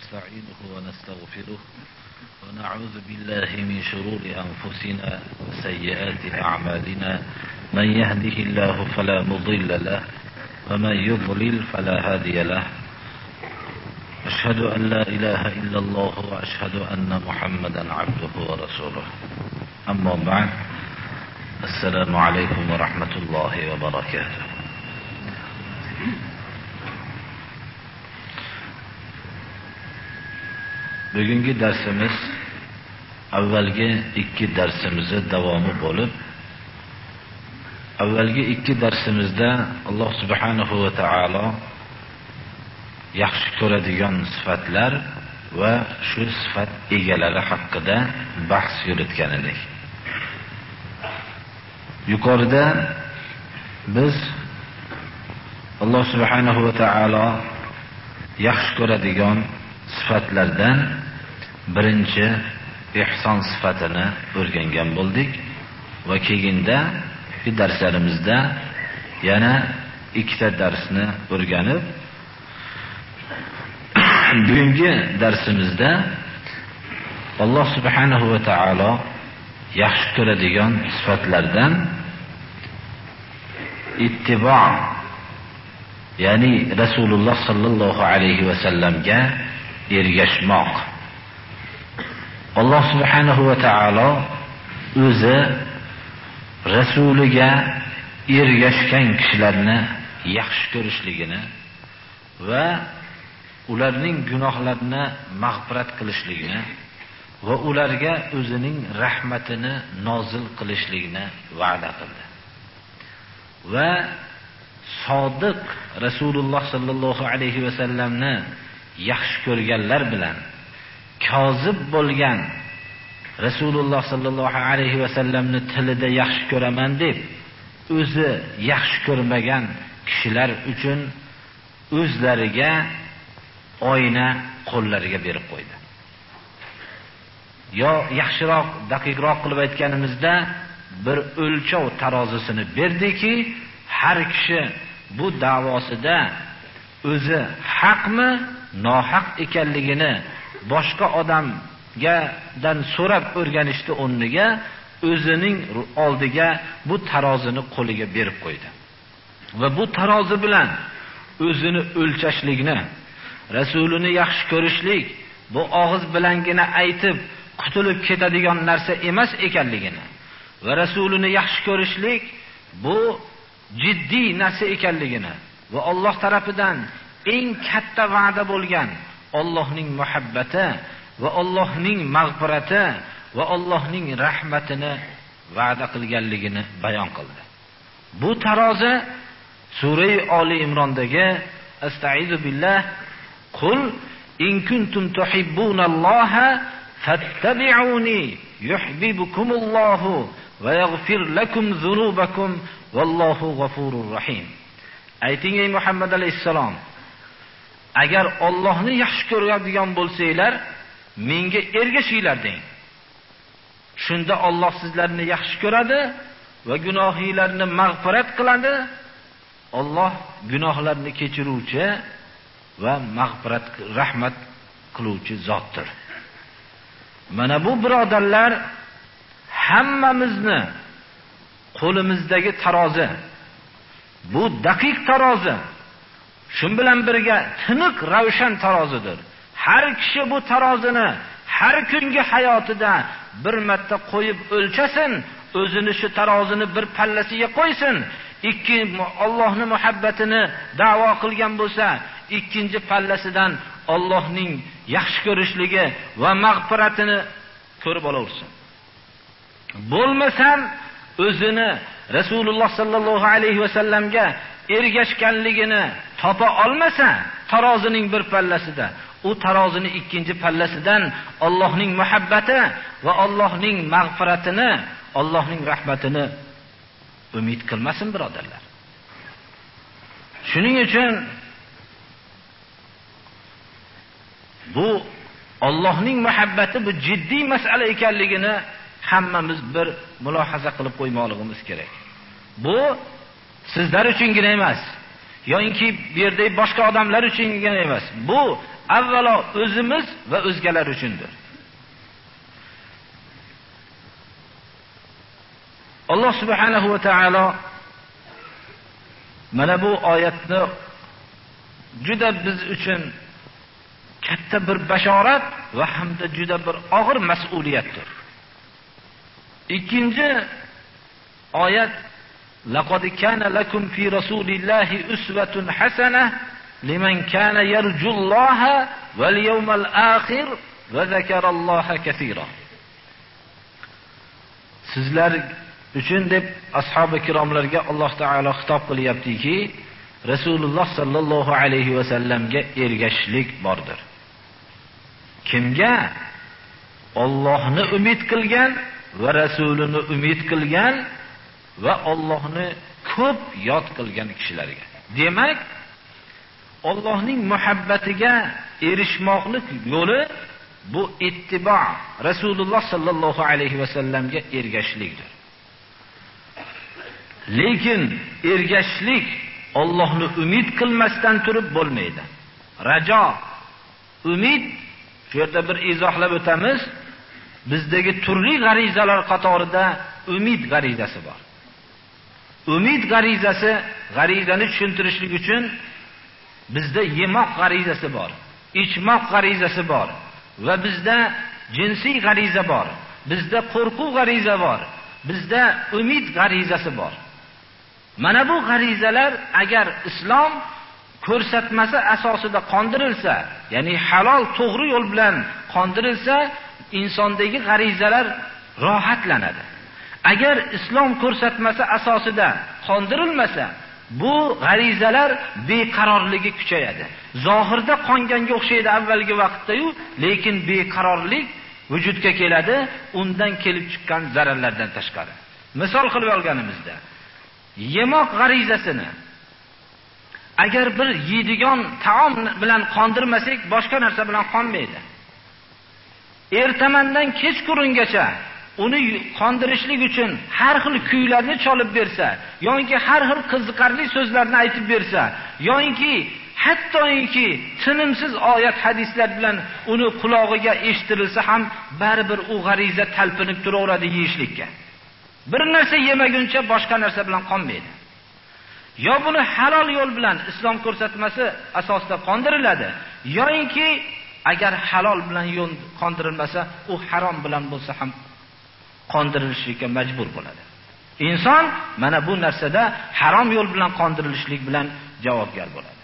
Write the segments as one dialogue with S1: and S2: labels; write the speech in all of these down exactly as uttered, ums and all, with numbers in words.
S1: ونستعينه ونستغفره ونعوذ بالله من شرور أنفسنا وسيئات أعمالنا. من يهده الله فلا مضل له ومن يضلل فلا هادي له. أشهد أن لا إله إلا الله وأشهد أن محمدا عبده ورسوله. أما بعد، السلام عليكم ورحمة الله وبركاته. Bugungi darsimiz avvalgi ikki darsimizning davomi bo'lib, avvalgi ikki darsimizda Alloh subhanahu va taolo yaxshi ko'radigan sifatlar va shu sifat egalari haqida bahs yuritgan edik. Yuqorida biz Alloh subhanahu va taolo yaxshi ko'radigan sifatlardan birinchi ihson sifatini o'rgangan bo'ldik va keyinda bu darslarimizda yana ikkita darsni o'rganib, bugungi darsimizda Alloh subhanahu va taolo yaxshi ko'radigan sifatlardan ittibo, ya'ni Rasululloh sallallohu alayhi va sallamga ergashmoq. Alloh subhanahu va taolo o'zi rasuliga ergashgan kishilarni yaxshi ko'rishligini va ularning gunohlarini mag'firat qilishligini va ularga o'zining rahmatini nozil qilishligini va'da qildi. Va sodiq Rasululloh sallallohu alayhi va sallamni yaxshi ko'rganlar bilan kozib bo'lgan Rasululloh sallallohu alayhi va sallamni tilida yaxshi ko'raman deb o'zi yaxshi ko'rmagan kishilar uchun o'zlariga oyna qo'llariga berib qo'ydi. Yo yaxshiroq, daqiqroq qilib aytganimizda bir o'lchov tarozisini berdiki, har kishi bu davosida o'zi haqmi, nohaq ekanligini boshqa odamgadan so'rab o'rganishni o'rniga o'zining oldiga bu tarozini qo'liga berib qo'ydi. Va bu tarozi bilan o'zini o'lchashlikni, rasulini yaxshi ko'rishlik bu og'iz bilangina aytib qutulib ketadigan narsa emas ekanligini va rasulini yaxshi ko'rishlik bu jiddiy narsa ekanligini va Alloh tarafidan eng katta va'da bo'lgan Allohning muhabbati va Allohning mag'firati va Allohning rahmatini va'da qilganligini bayon qildi. Bu tarozi Sura Ali Imrondagi Astaizu billah Qul in kuntum tuhibbunalloha fattabi'uni yuhibbukumullohu va yaghfir lakum dhunubakum vallohu g'afurur rahim. Ayting ey Muhammad alayhisalom, agar Allohni yaxshi ko'radigan bo'lsanglar, menga ergashinglar deng. Shunda Alloh sizlarni yaxshi ko'radi va gunohinglarni mag'firat qiladi. Alloh gunohlarni kechiruvchi va mag'firat, rahmat qiluvchi zotdir. Mana bu birodarlar, hammamizni qo'limizdagi tarozi, bu daqiq tarozi, shun bilan birga tiniq ravshan tarozidir. Har kishi bu tarozini har kungi hayotida bir marta qo'yib o'lchasin, o'zini shu tarozini bir pallasiga qo'ysin. Ikki Allohning muhabbatini da'vo qilgan bo'lsa, ikkinchi pallasidan Allohning yaxshi ko'rishligi va mag'firatini ko'rib olaversin. Bo'lmasam o'zini Rasululloh sallallohu alayhi va sallamga ergashganligini topa olmasa tarozining bir pallasida, u tarozining ikkinchi pallasidan Allohning muhabbati va Allohning mag'firatini, Allohning rahmatini umid qilmasin birodarlar. Shuning uchun bu Allohning muhabbati bu jiddiy masala ekanligini hammamiz bir mulohaza qilib qo'ymoqligimiz kerak. Bu sizlar uchungina emas, yoki bu yerdagi boshqa odamlar uchungina emas. Bu avvalo o'zimiz va o'zgalar uchundir. Alloh subhanahu va taolo mana bu oyatni juda biz uchun katta bir bashorat va hamda juda bir og'ir mas'uliyatdir. Ikkinchi oyat laqad kana lakum fi rasulillahi uswatun hasanah liman kana yarjulloha val yawmal akhir va zakaralloha kaseera. Sizlar uchun deb ashabi kiromlarga Alloh taolo xitob qilyaptiki, Rasululloh sallallohu alayhi va sallamga ergashishlik bordir. Kimga? Allohni umid qilgan va rasulini umid qilgan va Allohni ko'p yod qilgan kishilarga. Demak, Allohning muhabbatiga erishmoqlik yo'li bu ittibo, Rasululloh sallallohu alayhi va sallamga ergashishlikdir. Lekin ergashishlik Allohni umid qilmasdan turib bo'lmaydi. Rajo, umid, shu yerda bir izohlab o'tamiz. Bizdagi turli g'arizalar qatorida umid g'arizasi bor. Umid g'arizasi, g'arizani tushuntirishlik uchun bizda yemoq g'arizasi bor, ichmoq g'arizasi bor va bizda jinsiy g'ariza bor, bizda qo'rquv g'ariza bor, bizda umid g'arizasi bor. Mana bu g'arizalar agar islom ko'rsatmasi asosida qondirilsa, ya'ni halol to'g'ri yo'l bilan qondirilsa, insondagi g'arizalar rohatlanadi. Agar islom ko'rsatmasi asosida qondirilmasa, bu g'arizalar beqarorligi kuchayadi. Zohirda qonganga o'xshaydi avvalgi vaqtda-yu, lekin beqarorlik vujudga keladi, undan kelib chiqqan zararlardan tashqari. Misol qilib olganimizda, yemoq g'arizasini agar bir yeydigan taom bilan qondirmasak, boshqa narsa bilan qonmaydi. Ertamandan kechqurungacha uni qondirishlik uchun har xil kuylarni cholib bersa, yoki har xil qiziqarli so'zlarni aytib bersa, yoki hattoki tinimsiz oyat hadislar bilan uni qulog'iga eshitirilsa ham baribir u g'ariza talpinib turaveradi yeyishlikka. Bir narsa yemaguncha boshqa narsa bilan qonmaydi. Yo buni halol yo'l bilan islom ko'rsatmasi asosida qondiriladi, yoki agar halol bilan yo'l qondirilmasa, u harom bilan bo'lsa ham qondirilishga majbur bo'ladi. Inson mana bu narsada harom yo'l bilan qondirilishlik bilan javobgar bo'ladi.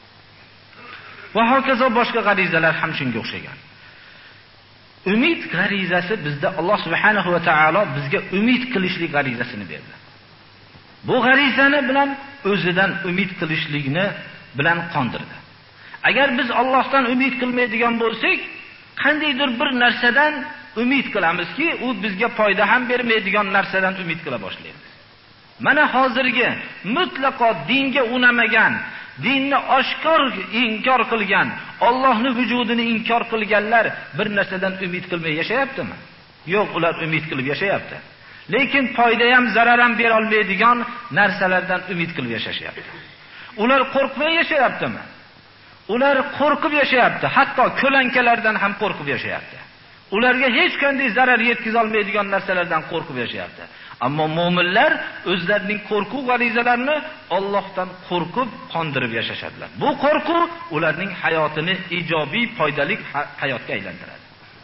S1: Va hokazo boshqa g'arizalar ham shunga o'xshagan. Umid g'arizasi bizda Alloh subhanahu va taolo bizga umid qilishlik g'arizasini berdi. Bu g'arizani bilan o'zidan umid qilishlikni bilan qondirdi. Agar biz Allohdan umid qilmaydigan bo'lsak, qandaydir bir narsadan umid qilamizki, u bizga foyda ham bermaydigan narsadan umid qila boshlaymiz. Mana hozirgi mutlaqo dinga unamagan, dinni oshkor inkor qilgan, Allohning vujudini inkor qilganlar bir narsadan umid qilmay yashayaptimi? Yo'q, ular umid qilib yashayapti. Lekin foyda ham, zarar ham bera olmaydigan narsalardan umid qilib yashashyapti. Ular qo'rqmay yashayaptimi? Ular qo'rqib yashayapti, hatto ko'lankalardan ham qo'rqib yashayapti. Ularga hech qanday zarar yetkiza olmaydigan narsalardan qo'rqib yashayapti. Ammo mu'minlar o'zlarining qo'rquv g'arizalarini Allohdan qo'rqib qondirib yashashadilar. Bu qo'rquv ularning hayotini ijobiy, foydali hayotga aylantiradi.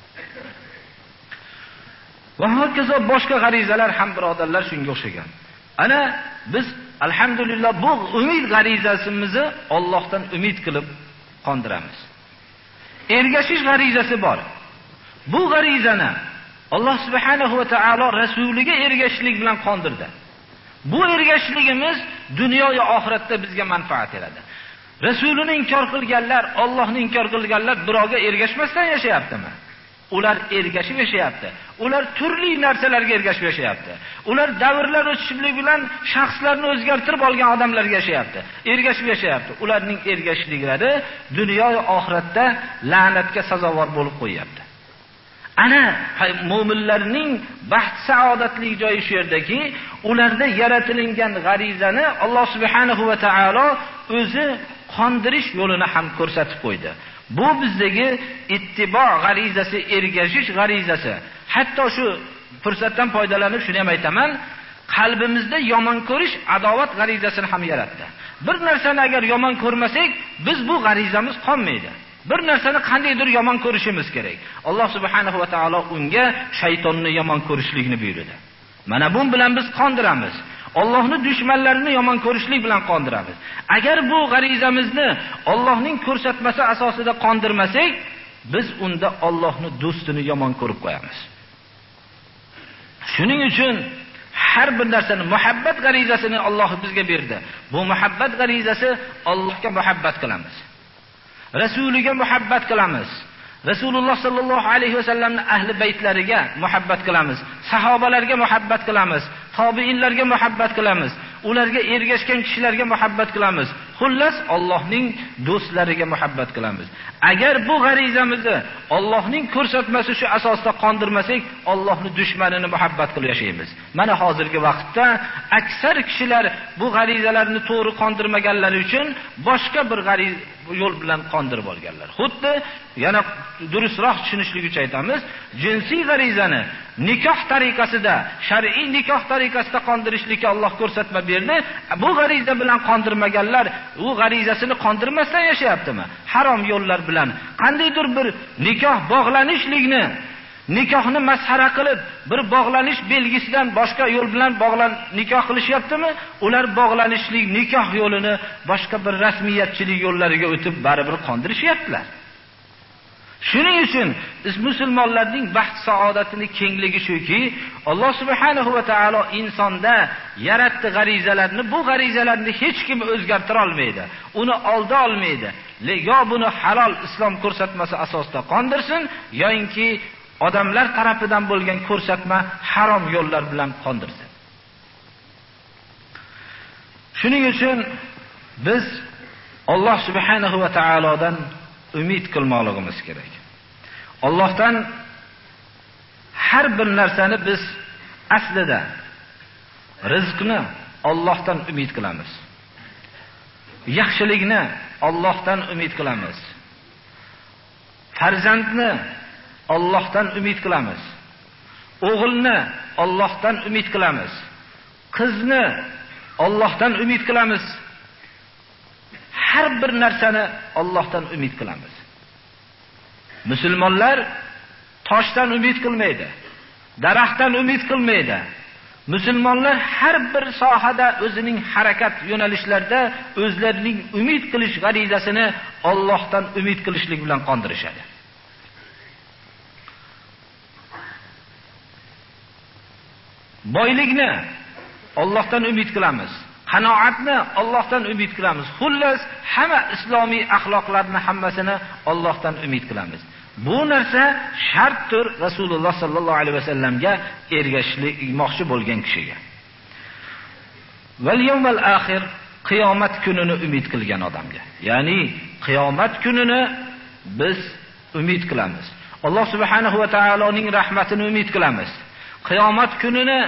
S1: Va hokazo boshqa g'arizalar ham birodarlar shunga o'xshagan. Ana biz alhamdulillah bu umid g'arizasimizni Allohdan umid qilib qondiramiz. Ergashish g'arizasi bor. Bu g'arizani Alloh subhanahu va taolo rasuliga ergashishlik bilan qondirdi. Bu ergashishligimiz dunyo va oxiratda bizga manfaat beradi. Rasulini inkor qilganlar, Allohni inkor qilganlar birovga ergashmasdan yashayaptimi? Ular ergashib yashayapti. Ular turli narsalarga ergashib yashayapti. Ular davrlar o'tishlik bilan shaxslarni o'zgartirib olgan odamlarga yashayapti. Ergashib yashayapti. Ularning ergashishliklari dunyo va oxiratda la'natga sazovor bo'lib qo'yapti. Ana mu'minlarning baxt saodatli joyi shu yerdaki, ularda yaratilgan g'arizani Alloh subhanahu va taolo o'zi qondirish yo'lini ham ko'rsatib qo'ydi. Bu bizdagi ittibo g'arizasi, ergashish g'arizasi. Hatto shu fursatdan foydalanib shuni ham aytaman, qalbimizda yomon ko'rish, adovat g'arizasini ham yaratdi. Bir narsani agar yomon ko'rmasak, biz bu g'arizamiz qolmaydi. Bir narsani qandaydir yomon ko'rishimiz kerak. Alloh subhanahu va taolo unga shaytonni yomon ko'rishlikni buyurdi. Mana bu bilan biz qondiramiz. Allohning dushmanlarini yomon ko'rishlik bilan qondiramiz. Agar bu g'arizamizni Allohning ko'rsatmasi asosida qondirmasak, biz unda Allohning do'stini yomon ko'rib qo'yamiz. Shuning uchun har bir narsani muhabbat g'arizasini Alloh bizga berdi. Bu muhabbat g'arizasi Allohga muhabbat qilamiz. Rasuliga muhabbat qilamiz. Rasululloh sallallohu alayhi vasallamning ahli baytlariga muhabbat qilamiz. Sahobalarga muhabbat qilamiz. Tobiinlarga muhabbat qilamiz. Ularga ergashgan kishilarga muhabbat qilamiz. Xullas Allohning do'stlariga muhabbat qilamiz. Agar bu g'arizamizni Allohning ko'rsatmasi shu asosda qondirmasak, Allohning dushmanini muhabbat qilib yashaymiz. Mana hozirgi vaqtda aksar kishilar bu g'arizalarni to'g'ri qondirmaganlari uchun boshqa bir g'ariz yo'l bilan qondirib olganlar. Xuddi yana durustroq tushunishlik uchun aytamiz, jinsiy g'arizani nikoh tariqasida, shar'iy nikoh tariqasida qondirishlikka Alloh ko'rsatma berdi. Bu g'ariza bilan qondirmaganlar u g'arizasini qondirmasdan yashayaptimi? Harom yo'llar bilan qandaydir bir nikoh bog'lanishlikni, nikohni masxara qilib, bir bog'lanish belgisidan boshqa yo'l bilan bog'lan nikoh qilishyaptimi? Ular bog'lanishlik nikoh yo'lini boshqa bir rasmiyatchilik yo'llariga o'tib baribir qondirishyaptilar. Shuning uchun biz musulmonlarning baxt saodatini kengligi shuki, Alloh subhanahu va taolo insonda yaratdi g'arizalarni, bu g'arizalarni hech kim o'zgartira olmaydi. Uni olda olmaydi. Yo buni halol islom ko'rsatmasi asosida qondirsin, yoki odamlar tarafidan bo'lgan ko'rsatma harom yo'llar bilan qondirsin. Shuning uchun biz Alloh subhanahu va taolodan umid qilmoqligimiz kerak. Allohdan har bir narsani biz aslida rizqni Allohdan umid qilamiz. Yaxshilikni Allohdan umid qilamiz. Farzandni Allohdan umid qilamiz. O'g'ilni Allohdan umid qilamiz. Qizni Allohdan umid qilamiz. Har bir narsani Allohdan umid qilamiz. Musulmonlar toshdan umid qilmaydi, daraxtdan umid qilmaydi. Musulmonlar har bir sohada o'zining harakat yo'nalishlarida o'zlarining umid qilish g'arizasini Allohdan umid qilishlik bilan qondirishadi. Boylikni Allohdan umid qilamiz. Qanoatni Allohdan umid qilamiz. Xullas, hamma islomiy axloqlarni hammasini Allohdan umid qilamiz. Bu narsa shartdir Rasululloh sallallohu alayhi vasallamga ergashmoqchi bo'lgan kishiga. Val yawmal axir, qiyomat kunini umid qilgan odamga. Ya'ni qiyomat kunini biz umid qilamiz. Alloh subhanahu va taoloning rahmatini umid qilamiz. Qiyomat kunini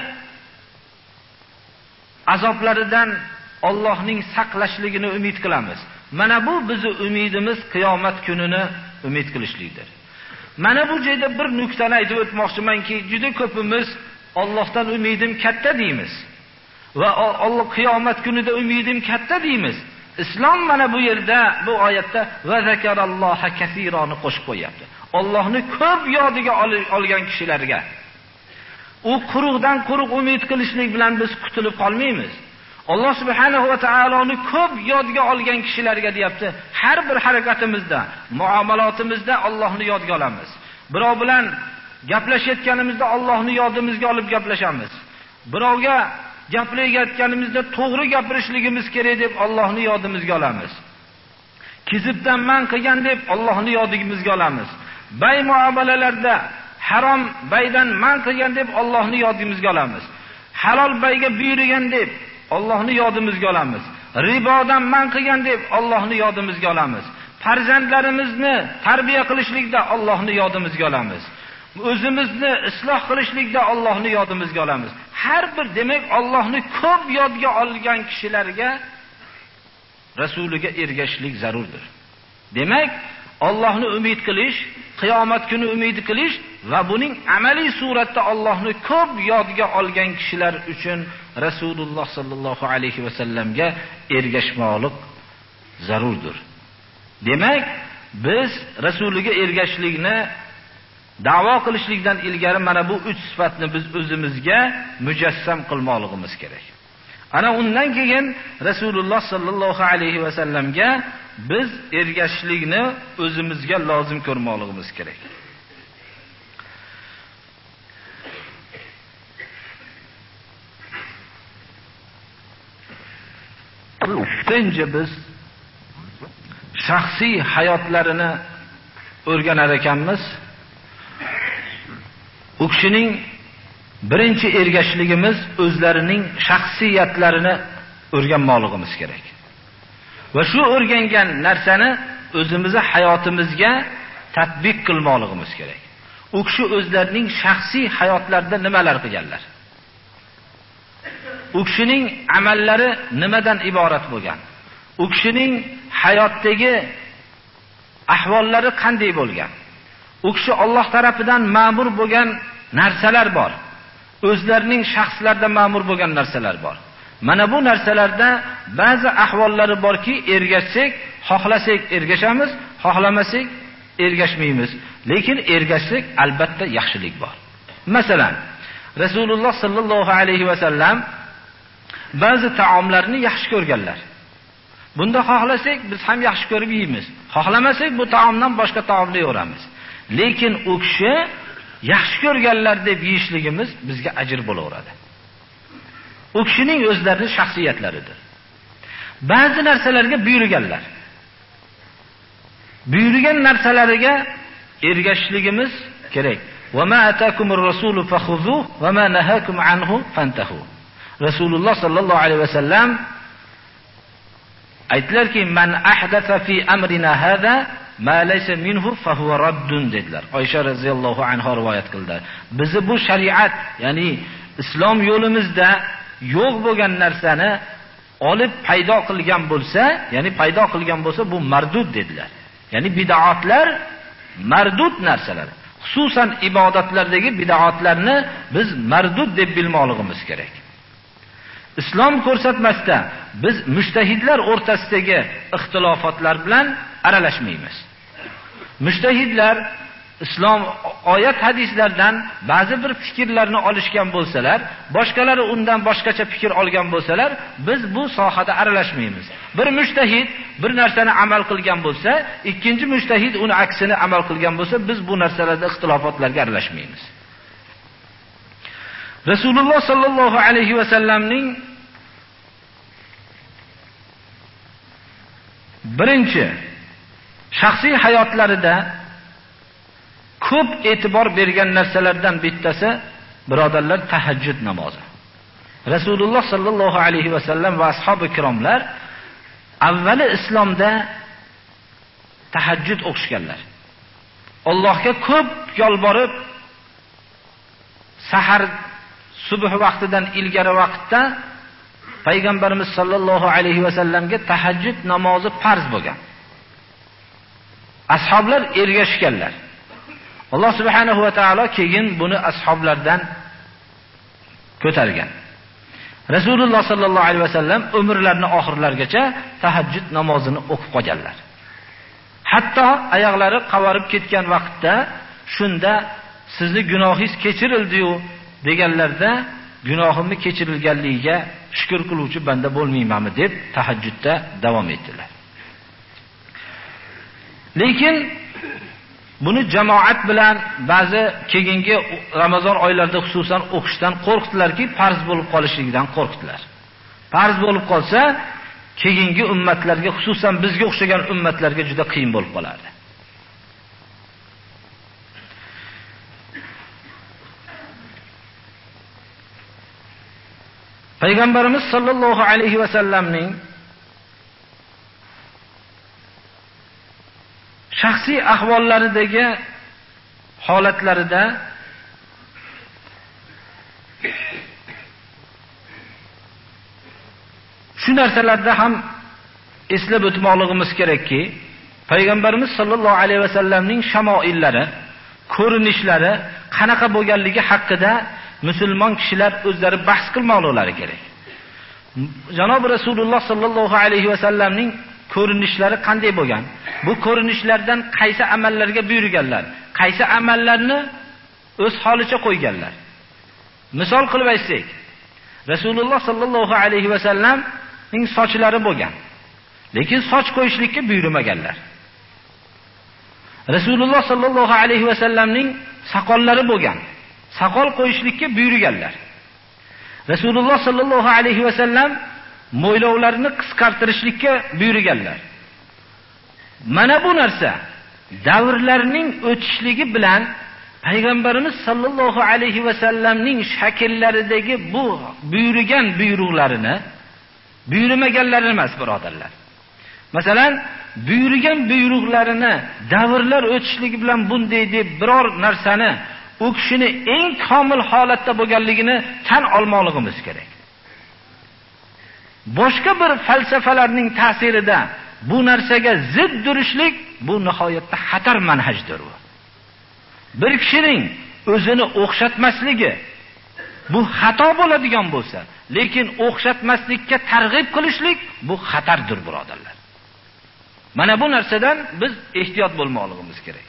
S1: azoblaridan Allohning saqlashligini umid qilamiz. Mana bu bizning umidimiz qiyomat kunini umid qilishlikdir. Mana bu joyda bir nuqtani aytib o'tmoqchimanki, juda ko'pimiz Allohdan umidim katta deymiz va Alloh qiyomat kunida umidim katta deymiz. Islom mana bu yerda, bu oyatda va zakaralloha kaseeroni qo'shib qo'yapti. Allohni ko'p yodiga olgan kishilarga u quruqdan quruq umid qilishlik bilan biz qutulib qolmaymiz. Alloh subhanahu va taoloni ko'p yodga olgan kishilarga deyapti, har bir harakatimizda, muomalatimizda Allohni yodga olamiz. Birov bilan gaplashayotganimizda Allohni yodimizga olib gaplashamiz. Birovga gaplashayotganimizda to'g'ri gapirishligimiz kerak deb Allohni yodimizga olamiz. Kizibdan man qilgan deb Allohni yodimizga olamiz. Bay muomalalarda harom baydan man qilgan deb Allohni yodimizga olamiz. Halol bayga buyurgan deb Allohni yodimizga olamiz. Ribodan man qilgan deb Allohni yodimizga olamiz. Farzandlarimizni tarbiya qilishlikda Allohni yodimizga olamiz. O'zimizni isloh qilishlikda Allohni yodimizga olamiz. Har bir demak Allohni ko'p yodga olgan kishilarga rasuliga ergashishlik zarurdir. Demak, Allohni umid qilish, qiyomat kuni umid qilish va buning amaliy suratda Allohni ko'p yodga olgan kishilar uchun Rasululloh sallallohu alayhi va sallamga ergashmoqlik zarurdir. Demak, biz Rasuliga ergashishlikni da'vo qilishlikdan ilgari mana bu uch sifatni biz o'zimizga mujassam qilmoqligimiz kerak. Ana undan keyin Rasululloh sallallohu alayhi va sallamga biz ergashishlikni o'zimizga lozim ko'rmoqligimiz kerak. Birinchi biz shaxsiy hayotlarini o'rganar ekanmiz. U kishining birinchi ergashishligimiz o'zlarining shaxsiyatlarini o'rganmoqligimiz kerak. Va shu o'rgangan narsani o'zimizning hayotimizga tatbiq qilmoqligimiz kerak. U kishi o'zlarining shaxsiy hayotlarida nimalar qilganlar? U kishining amallari nimadan iborat bo'lgan? U kishining hayotdagi ahvollari qanday bo'lgan? U kishi Alloh tarafidan ma'mur bo'lgan narsalar bor. O'zlarining shaxslarida ma'mur bo'lgan narsalar bor. Mana bu narsalarda ba'zi ahvollari borki, ergashsak, xohlasak ergashamiz, xohlamasak ergashmaymiz. Lekin ergashsak albatta yaxshilik bor. Masalan, Rasululloh sallallohu alayhi va sallam ba'zi taomlarni yaxshi ko'rganlar. Bunda xohlasak biz ham yaxshi ko'rib yeymiz. Xohlamasak bu taomdan boshqa taomni yo'ramiz. Lekin u kishi yaxshi ko'rganlar deb yeyishligimiz bizga ajr bo'laveradi. U kishining o'zlarining shaxsiyatlaridir. Ba'zi narsalarga buyurganlar. Buyurgan narsalariga ergashishligimiz kerak. Va ma atakumur rasulu fakhuzuhu va ma nahakum anhu fantahu. Rasululloh sallallohu alayhi va sallam aytlarki, man ahdatha fi amrina hada ma laysa minhu fa huwa raddun dedilar. Oysha radhiyallohu anha rivoyat qildi. Bizi bu shariat, ya'ni islom yo'limizda yo'q bo'lgan narsani olib paydo qilgan bo'lsa, ya'ni paydo qilgan bo'lsa bu mardud dedilar. Ya'ni bid'atlar mardud narsalar. Xususan ibodatlardagi bid'atlarni biz mardud deb bilmoqligimiz kerak. Islom ko'rsatmasda biz mujtahidlar o'rtasidagi ixtilofotlar bilan aralashmaymiz. Mujtahidlar islom oyat hadislardan ba'zi bir fikrlarni olishgan bo'lsalar, boshqalari undan boshqacha fikr olgan bo'lsalar, biz bu sohada aralashmaymiz. Bir mujtahid bir narsani amal qilgan bo'lsa, ikkinchi mujtahid uni aksini amal qilgan bo'lsa, biz bu narsalarda ixtilofotlarga aralashmaymiz. Rasululloh sallallohu alayhi va sallamning birinchi shaxsiy hayotlarida ko'p e'tibor bergan narsalardan bittasi, birodarlar, tahajjud namozi. Rasululloh sallallohu alayhi va sallam va ashabi ikromlar avvali islomda tahajjud o'qishganlar. Allohga ko'p yolborib, sahar subh vaqtidan ilgari vaqtda payg'ambarimiz sallallohu alayhi va sallamga tahajjud namozi farz bo'lgan. Ashoblar ergashganlar. Alloh subhanahu va taolo keyin buni ashoblardan ko'targan. Rasululloh sallallohu alayhi va sallam umrlarining oxirlarigacha tahajjud namozini o'qib qolganlar. Hatto oyoqlari qavarib ketgan vaqtda shunda sizni gunohingiz kechirildi-yu deganlarda gunohimni kechirilganligiga shukr qiluvchi banda bo'lmaymanmi deb tahajjudda davom etdilar. Lekin buni jamoat bilan ba'zi keyingi Ramazon oylarida xususan o'qishdan qo'rqdilarki, farz bo'lib qolishligidan qo'rqdilar. Farz bo'lib qolsa, keyingi ummatlarga, xususan bizga o'xshagan ummatlarga juda qiyin bo'lib qolardi. Payg'ambarimiz sallallohu alayhi va sallamning shaxsiy ahvollaridagi holatlarida shu narsalarda ham eslab o'tmoqligimiz kerakki, Payg'ambarimiz sollallohu alayhi vasallamning shamoillari, ko'rinishlari qanaqa bo'lganligi haqida musulmon kishilar o'zlari bahs qilmoqlari kerak. Janob Rasululloh sollallohu alayhi vasallamning ko'rinishlari qanday bo'lgan? Bu ko'rinishlardan qaysi amallarga buyurganlar, qaysi amallarni o'z holicha qo'yganlar? Misol qilib aytsak, Rasululloh sollallohu alayhi vasallamning sochlari bo'lgan, lekin soch qo'yishlikka buyurmaganlar. Rasululloh sollallohu alayhi vasallamning soqollari bo'lgan, soqol qo'yishlikka buyurganlar. Rasululloh sollallohu alayhi vasallam mo'ylovlarini qisqartirishlikka buyurganlar. Mana bu narsa davrlarning o'tishligi bilan Payg'ambarimiz sollallohu alayhi vasallamning shakllaridagi bu buyurgan buyruqlarini buyurmaganlari emas, birodarlar. Masalan, buyurgan buyruqlarini davrlar o'tishligi bilan bunday deb biror narsani u kishini eng komil holatda bo'lganligini tan olmoqligimiz kerak. Boshqa bir falsafalarning ta'sirida bu narsaga zid durishlik bu nihoyatda xatar manhajdir. Bir kishining o'zini o'xshatmasligi bu xato bo'ladigan bo'lsa, lekin o'xshatmaslikka targ'ib qilishlik bu xatardir, birodarlar. Mana bu narsadan biz ehtiyot bo'lmoqligimiz kerak.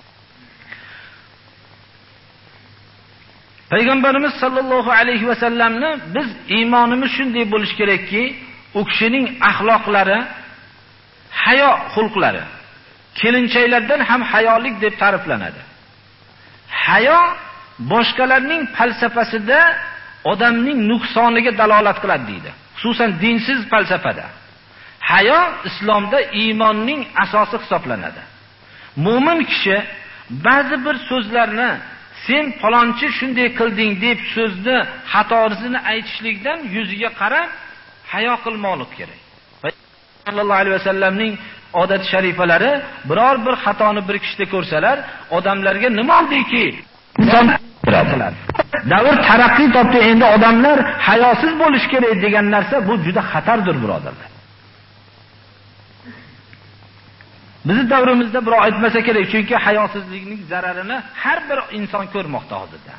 S1: Payg'ambarimiz sollallohu alayhi vasallamni biz iymonimiz shunday bo'lish kerakki, u kishining axloqlari, hayo xulqlari kelinchaklardan ham hayolik deb ta'riflanadi. Hayo boshqalarning falsafasida odamning nuqsoniga dalolat qiladi deydi. Xususan dinsiz falsafada. Hayo islomda iymonning asosi hisoblanadi. Mo'min kishi ba'zi bir so'zlarni sen falonchi shunday qilding deb so'zni xatosini aytishlikdan yuziga qarab hayo qilmoqlik kerak. Sallallohu alayhi vasallamning odat sharifalari biror bir xatoni bir kishida ko'rsalar, odamlarga nima oldiki inson qiladi. Davr taraqqiy topdi, endi odamlar hayosiz bo'lish kerak degan narsa bu juda xatardir, birodarlar. Bizi davrimizda birov aytmasa kerak, chunki hayosizlikning zararini har bir inson ko'rmoqda hozirda.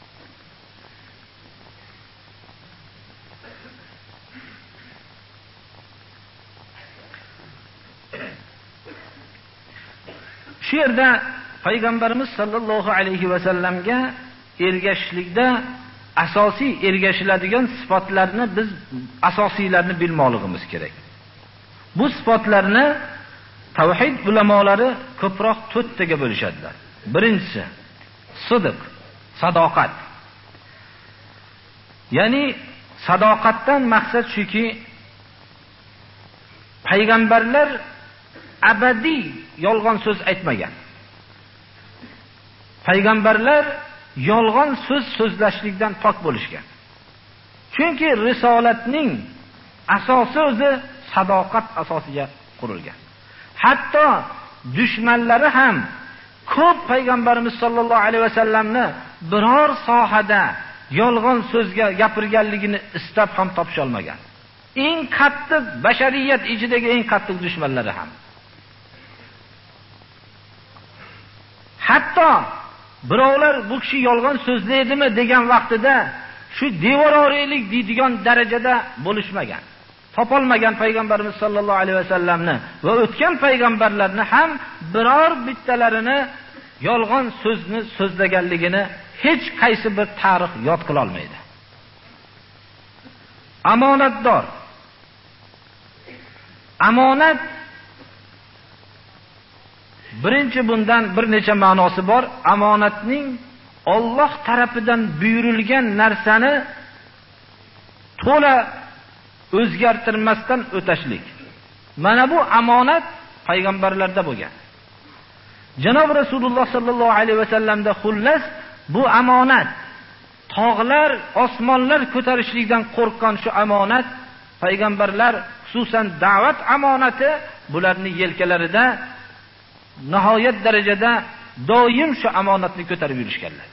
S1: Shu yerda Payg'ambarimiz sollallohu alayhi vasallamga ergashishlikda asosiy ergashiladigan sifatlarni biz asosiylarni bilmoqligimiz kerak. Bu sifatlarni tavhid ulamolari ko'proq to'rttaga bo'lishadilar. Birinchisi sidq, sadoqat. Ya'ni sadoqatdan maqsad shuki, payg'ambarlar abadiy yolg'on so'z aytmagan. Payg'ambarlar yolg'on so'z so'zlashlikdan pok bo'lishgan. Chunki risolatning asosi o'zi sadoqat asosiga qurilgan. Hatto dushmanlari ham ko'p payg'ambarimiz sollallohu alayhi vasallamni biror sohada yolg'on so'zga gapirganligini istab ham topisha olmagan. Eng qattiq bashariyat ichidagi eng qattiq dushmanlari ham. Hatto birovlar bu kishi yolg'on so'zlaydimi degan vaqtida shu devororiylik deydigan darajada bo'lishmagan. Topolmagan payg'ambarimiz sollallohu alayhi vasallamni va o'tgan payg'ambarlarni ham biror bittalarini yolg'on so'zni so'zlaganligini hech qaysi bir tarix yod qila olmaydi. Amonatdor. Amonat birinchi bundan bir necha ma'nosi bor. Amonatning Alloh tarafidan buyurilgan narsani to'la o'zgartirmasdan o'tashlik. Mana bu amonat payg'ambarlarda bo'lgan. Janob Rasululloh sallallohu alayhi vasallamda xullas bu amonat, tog'lar, osmonlar ko'tarishlikdan qo'rqqan shu amonat, payg'ambarlar xususan da'vat amonati bularning yelkalarida nihoyat darajada doim shu amonatni ko'tarib yurishganlar.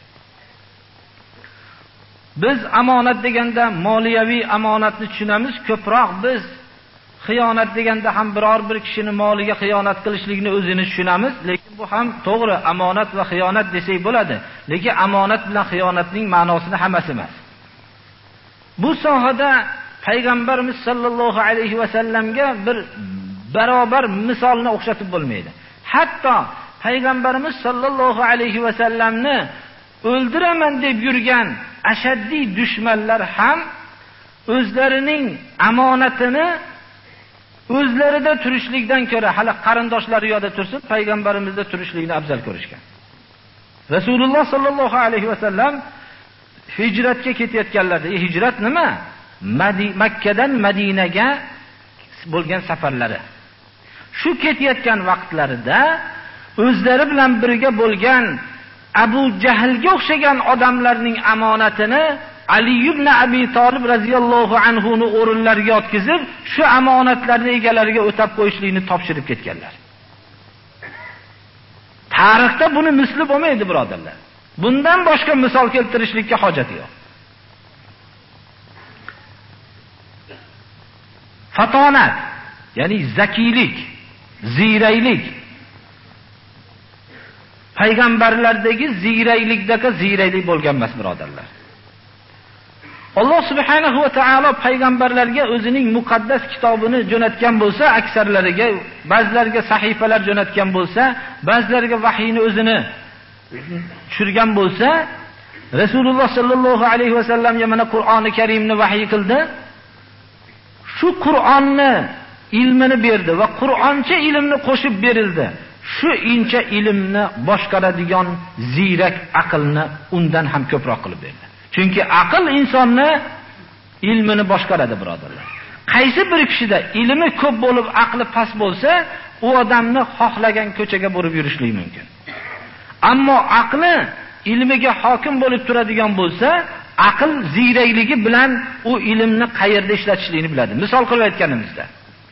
S1: Biz amonat deganda moliyaviy amonatni tushunamiz. Ko'proq biz xiyonat deganda ham biror bir kishining moliga xiyonat qilishlikni o'zini tushunamiz, lekin bu ham to'g'ri, amonat va xiyonat desak bo'ladi. Lekin amonat bilan xiyonatning ma'nosini hammasi emas. Bu sohada Payg'ambarimiz sollallohu alayhi va sallamga bir barobar misolni o'xshatib bo'lmaydi. Hatto Payg'ambarimiz sollallohu alayhi va sallamni o'ldiraman deb yurgan ashaddiy dushmanlar ham o'zlarining amonatini o'zlarida turishlikdan ko'ra, hali qarindoshlari yo'da tursin, payg'ambarimizda turishlikni afzal ko'rishgan. Rasululloh sollallohu alayhi va sallam hijratga ketayotganlarda, e, hijrat nima? Makkadan Madinaga bo'lgan safarlari. Shu ketayotgan vaqtlarida o'zlari bilan birga bo'lgan Abu Jahlga o'xshagan odamlarning amonatini Ali ibn Abi Talib radhiyallohu anhu ni o'rinlariga o'tkazib, shu amonatlarni egalariga o'tab qo'yishlikni topshirib ketganlar. Tarixda buni misli bo'lmaydi, birodarlar. Bundan boshqa misol keltirishlikka hojat yo'q. Fatonat, ya'ni zakilik, ziraylik. Payg'ambarlardagi ziraylikdagi ziraylik bo'lgan emas, birodarlar. Alloh subhanahu va taolo payg'ambarlarga o'zining muqaddas kitobini jo'natgan bo'lsa, aksarlariga, ba'zilariga sahifalar jo'natgan bo'lsa, ba'zilariga vahiyni o'zini tushirgan bo'lsa, Rasululloh sallallohu alayhi va sallamga mana Qur'oni Karimni vahiy qildi. Shu Qur'onni ilmini berdi va Qur'oncha ilmni qo'shib berildi. Shu incha ilmni boshqaradigan ziyrak aqlni undan ham ko'proq qilib berdi. Chunki aql insonni ilmini boshqaradi, birodarlar. Qaysi bir kishida ilmi ko'p bo'lib, aqli past bo'lsa, u odamni xohlagan ko'chaga borib yurishligi mumkin. Ammo aqli ilmiga hokim bo'lib turadigan bo'lsa, aql zirayligi bilan u ilmni qayerda ishlatishligini biladi. Misol qilib aytganimizda,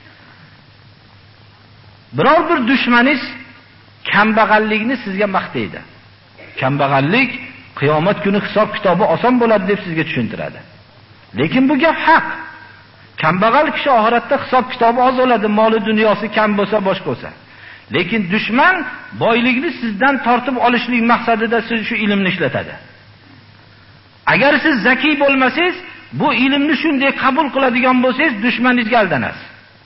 S1: biror bir dushmaningiz kambag'allikni sizga maqtaydi. Kambag'allik qiyomat kuni hisob kitobi oson bo'ladi deb sizga tushuntiradi. Lekin bu gap haq. Kambag'al kishi oxiratda hisob kitobi oz bo'ladi, moli dunyosi kam bo'lsa, boshqa bo'lsa. Lekin dushman boylikni sizdan tortib olishlik maqsadida siz shu ilmni ishlatadi. Agar siz zakiy bo'lmasangiz, bu ilmni shunday qabul qiladigan bo'lsangiz, dushmaningizga aldanasiz.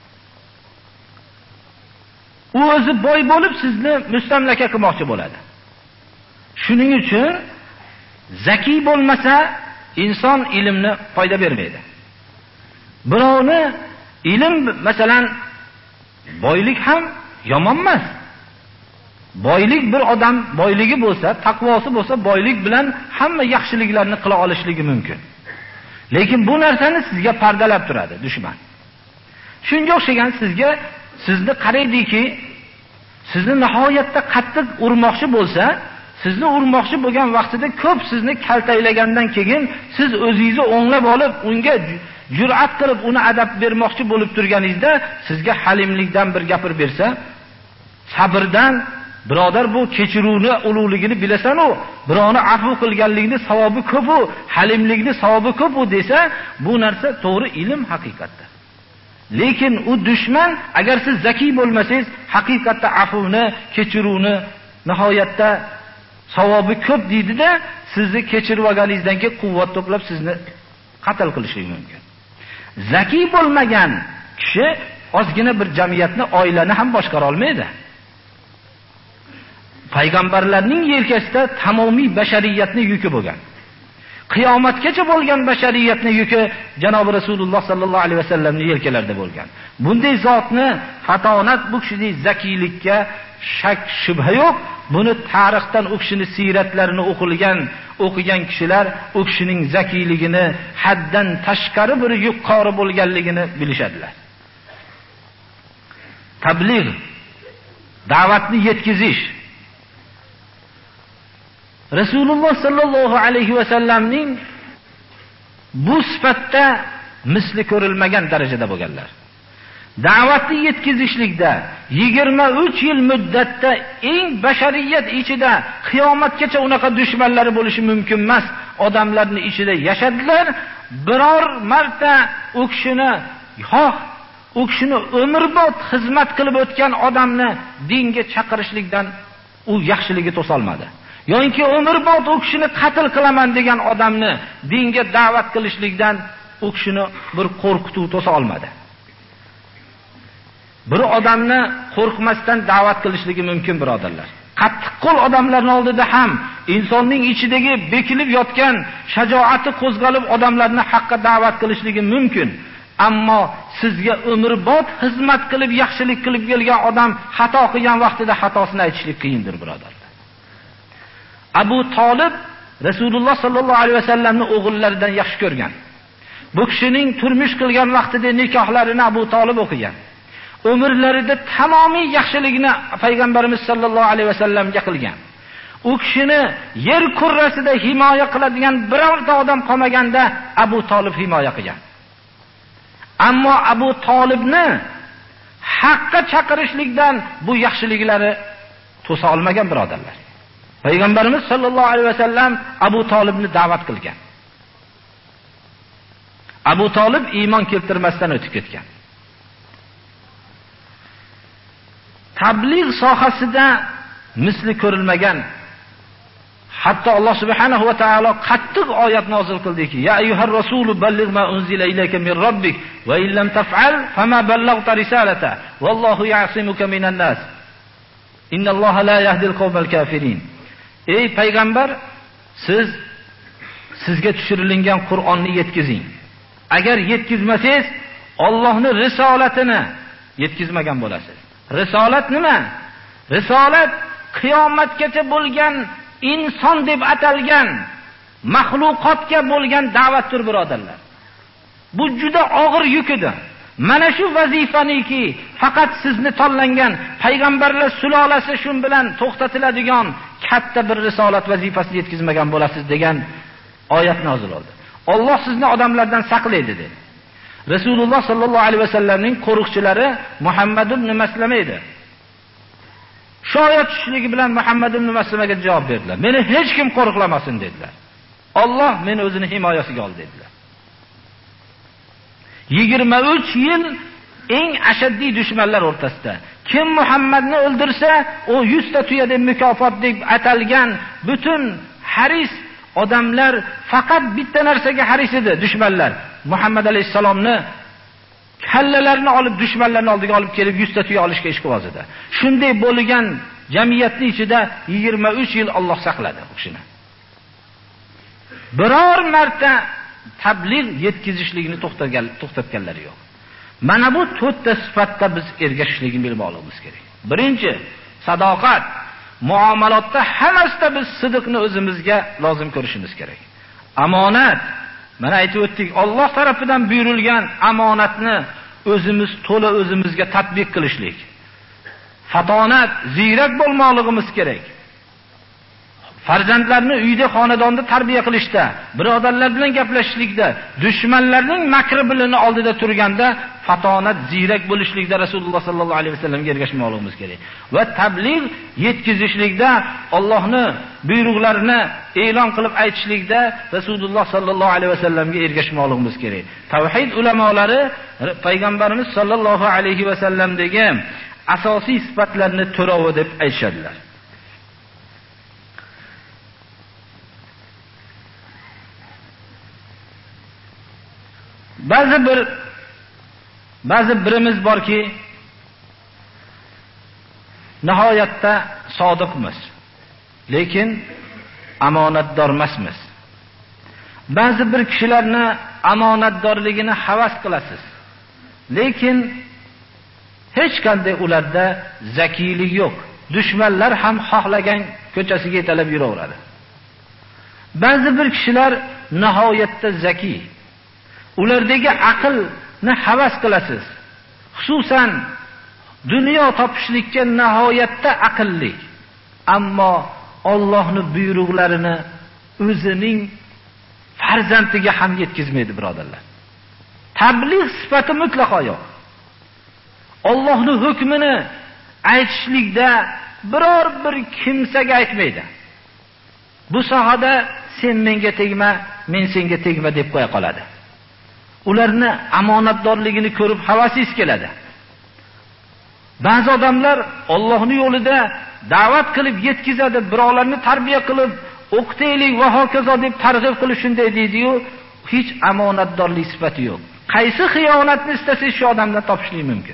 S1: U o'zi boy bo'lib sizni mustamlaka qilmoqchi bo'ladi. Shuning uchun zakiy bo'lmasa inson ilmni foyda bermaydi. Birovni ilm, masalan, boylik ham yomon emas. Boylik bir odam boyligi bo'lsa, taqvosi bo'lsa, boylik bilan hamma yaxshiliklarni qila olishligi mumkin. Lekin bu narsani sizga pardalab turadi dushman. Shunga o'xshagan sizga sizni qaraydiki, sizni nihoyatda qattiq urmoqchi bo'lsa, sizni urmoqchi bo'lgan vaqtida ko'p sizni kaltaylagandan keyin siz o'zingizni o'nglab olib, unga jur'at qilib uni adab bermoqchi bo'lib turganingizda sizga halimlikdan bir gapir bersa, sabrdan, birodar bu kechiruvni ulug'ligini bilasan u, birovni afv qilganlikni savobi ko'p u, halimlikni savobi ko'p u desa, bu narsa to'g'ri ilm haqiqatda. Lekin u dushman, agar siz zakiy bo'lmasangiz, haqiqatda afvni, kechiruvni nihoyatda savobi ko'p deydi-da, sizni kechirib olganingizdan keyin quvvat to'plab sizni qatl qilishi mumkin. Zakiy bo'lmagan kishi ozgina bir jamiyatni, oilani ham boshqara olmaydi. Payg'ambarlarning yelkasida tamomiy bashariyatning yuki bo'lgan. Qiyomatgacha bo'lgan bashariyatning yuki janob Rasululloh sallallohu alayhi vasallamning yelkalarida bo'lgan. Bunday zotni fatonat, bu kishining zakiylikka shak shubha yo'q. Buni tarixdan u kishining siyratlarini o'qilgan, o'qigan kishilar u kishining zakiyligini haddan tashqari bir yuqori bo'lganligini bilishadilar. Tabliğ, da'vatni yetkazish. Rasululloh sallallohu alayhi va sallamning bu sifatda misli ko'rilmagan darajada bo'lganlar. Da'vatni yetkazishlikda yigirma uch yil muddatda eng bashariyat ichida qiyomatgacha unaqa dushmanlari bo'lishi mumkin emas odamlarning ichida yashadilar. Biror marta u kishini yo'q u kishini umrbod xizmat qilib o'tgan odamni dinga chaqirishlikdan u yaxshiligi to'sa olmadi. Yo'inki umrbod u kishini qatl qilaman degan odamni dinga da'vat qilishlikdan u kishini bir qo'rqituv to'sa olmadi. Bir odamni qo'rqmasdan da'vat qilishligi mumkin, birodarlar. Qattiqqo'l odamlarning oldida ham insonning ichidagi bekilib yotgan shajoati qo'zg'alib odamlarni haqqa da'vat qilishligi mumkin. Ammo sizga umrbod xizmat qilib yaxshilik qilib kelgan odam xato qilgan vaqtida xatosini aytishlik qiyindir, birodarlar. Abu Talib Rasululloh sallallohu alayhi vasallamning o'g'illaridan yaxshi ko'rgan. Bu kishining turmush qilgan vaqtida nikohlarini Abu Talib o'qigan. Umrlarida tamomiy yaxshilikni payg'ambarimiz sallallohu alayhi vasallamga qilgan. U kishini yer kurrasida himoya qiladigan birorta odam qolmaganda Abu Talib himoya qilgan. Ammo Abu Talibni haqqa chaqirishlikdan bu yaxshiliklari to'sa olmagan, birodarlar. Payg'ambarimiz sallallohu alayhi vasallam Abu Talibni da'vat qilgan. Abu Talib iymon keltirmasdan o'tib ketgan. Tabliğ sohasida misli ko'rilmagan, hatto Alloh subhanahu va taolo qattiq oyat nozil qildiki: "Ya ayyuhar rasulu balligh ma unzila ilayka min robbik va in lam taf'al fama ballaghta risalata vallohu ya'simuka minan nas. Innalloha la yahdil qawmal kafirin." Ey payg'ambar, siz sizga tushirilgan Qur'onni yetkazing. Agar yetkazmasangiz, Allohning risolatini yetkazmagan bo'lasiz. Risolat nima? Risolat qiyomatgacha bo'lgan inson deb atalgan mahluqotga bo'lgan da'vatdir, birodarlar. Bu juda og'ir yuk edi. Mana shu vazifaniki faqat sizni tanlangan payg'ambarlar sulolasi shun bilan to'xtatiladigan katta bir risolat vazifasini yetkazmagan bo'lasiz degan oyat nozil bo'ldi. Alloh sizni odamlardan saqlaydi dedi. Rasululloh sallallohu alayhi vasallamning qo'riqchilari Muhammad ibn Maslama edi. Shu oyat tushishligi bilan Muhammad ibn Maslamaga javob berdilar. Meni hech kim qo'riqlamasin dedilar. Alloh meni o'zini himoyasiga oldi dedilar. yigirma uch yil eng ashaddiy dushmanlar o'rtasida kim Muhammadni o'ldirsa, u yuz ta tuya deb mukofot deb atalgan butun haris odamlar faqat bitta narsaga haris edi, dushmanlar. Muhammad alayhisalomni kallalarini olib dushmanlarning oldiga olib kelib yuz ta tuya olishga ish qilib edi. Shunday bo'lgan jamiyatning ichida yigirma uch yil Alloh saqladi u kishini. Biror marta tabliğ yetkazishlikni to'xtatgan to'xtatganlari yo'q. Mana bu to'rtta sifatda biz ergashishligimizni bilmoqligimiz kerak. Birinchi, sadoqat. Muomalotda hammasida biz sidiqni o'zimizga lozim ko'rishimiz kerak. Amonat. Mana aytib o'tdik, Alloh tarafidan buyurilgan amonatni o'zimiz to'la o'zimizga tatbiq qilishlik. Fatonat, ziyrak bo'lmoqligimiz kerak. Farzandlarni uyda, xonadonda tarbiya qilishda, birodarlar bilan gaplashishlikda, dushmanlarning makri bilan oldida turganda fatonat, ziyrak bo'lishlikda Rasululloh sallallohu alayhi vasallamga ergashmoqligimiz kerak. Va tabliğ yetkazishlikda, Allohning buyruqlarini e'lon qilib aytishlikda Rasululloh sallallohu alayhi vasallamga ergashmoqligimiz kerak. Tavhid ulamolari payg'ambarimiz sallallohu alayhi vasallamdagi asosiy sifatlarni to'rovi deb aytishadilar. Ba'zi bir ba'zi birimiz borki, nihoyatda sodiqmiz, lekin omonatdor emasmiz. Ba'zi bir kishilarni omonatdorligini havas qilasiz, lekin hech qanday ularda zakiylik yo'q. Dushmanlar ham xohlagan ko'chasiga yetalab yuraveradi. Ba'zi bir kishilar nihoyatda zaki. Ulardagi aqlni havas qilasiz. Xususan dunyo topishlikka nihoyatda aqlli, ammo Allohning buyruqlarini o'zining farzandiga ham yetkazmaydi, birodarlar. Tabliğ sifati mutlaqo yo'q. Allohning hukmini aytishlikda biror bir kimsaga aytmaydi. Bu sohada sen menga tegma, men senga tegma deb qo'ya qoladi. ularni omonatdorligini ko'rib havasingiz keladi. Ba'zi odamlar Allohning yo'lida da'vat qilib yetkazadi, birovlarni tarbiya qilib o'qitaylik va hokazo deb targ'ib qilib shunday deydi-yu, hech omonatdorlik sifati yo'q. Qaysi xiyonatni istasangiz shu odamdan topishlik mumkin.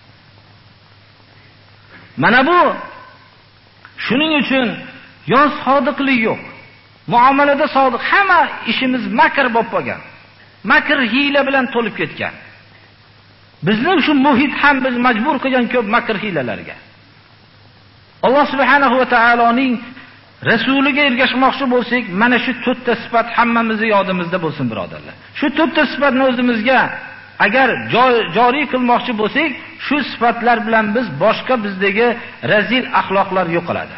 S1: Mana bu shuning uchun yo sodiqlik yo'q. Muomalada sodiq, hamma ishimiz makr bo'lib qolgan. Makr hiyla bilan to'lib ketgan. Bizning shu muhit ham biz majbur qilgan ko'p makr hiylalarga. Alloh subhanahu va taoloning rasuliga ergashmoqchi bo'lsak, mana shu to'rtta sifat hammamizning yodimizda bo'lsin, birodarlar. Shu to'rtta sifatni o'zimizga agar joriy qilmoqchi bo'lsak, shu sifatlar bilan biz boshqa bizdagi razil axloqlar yo'qoladi.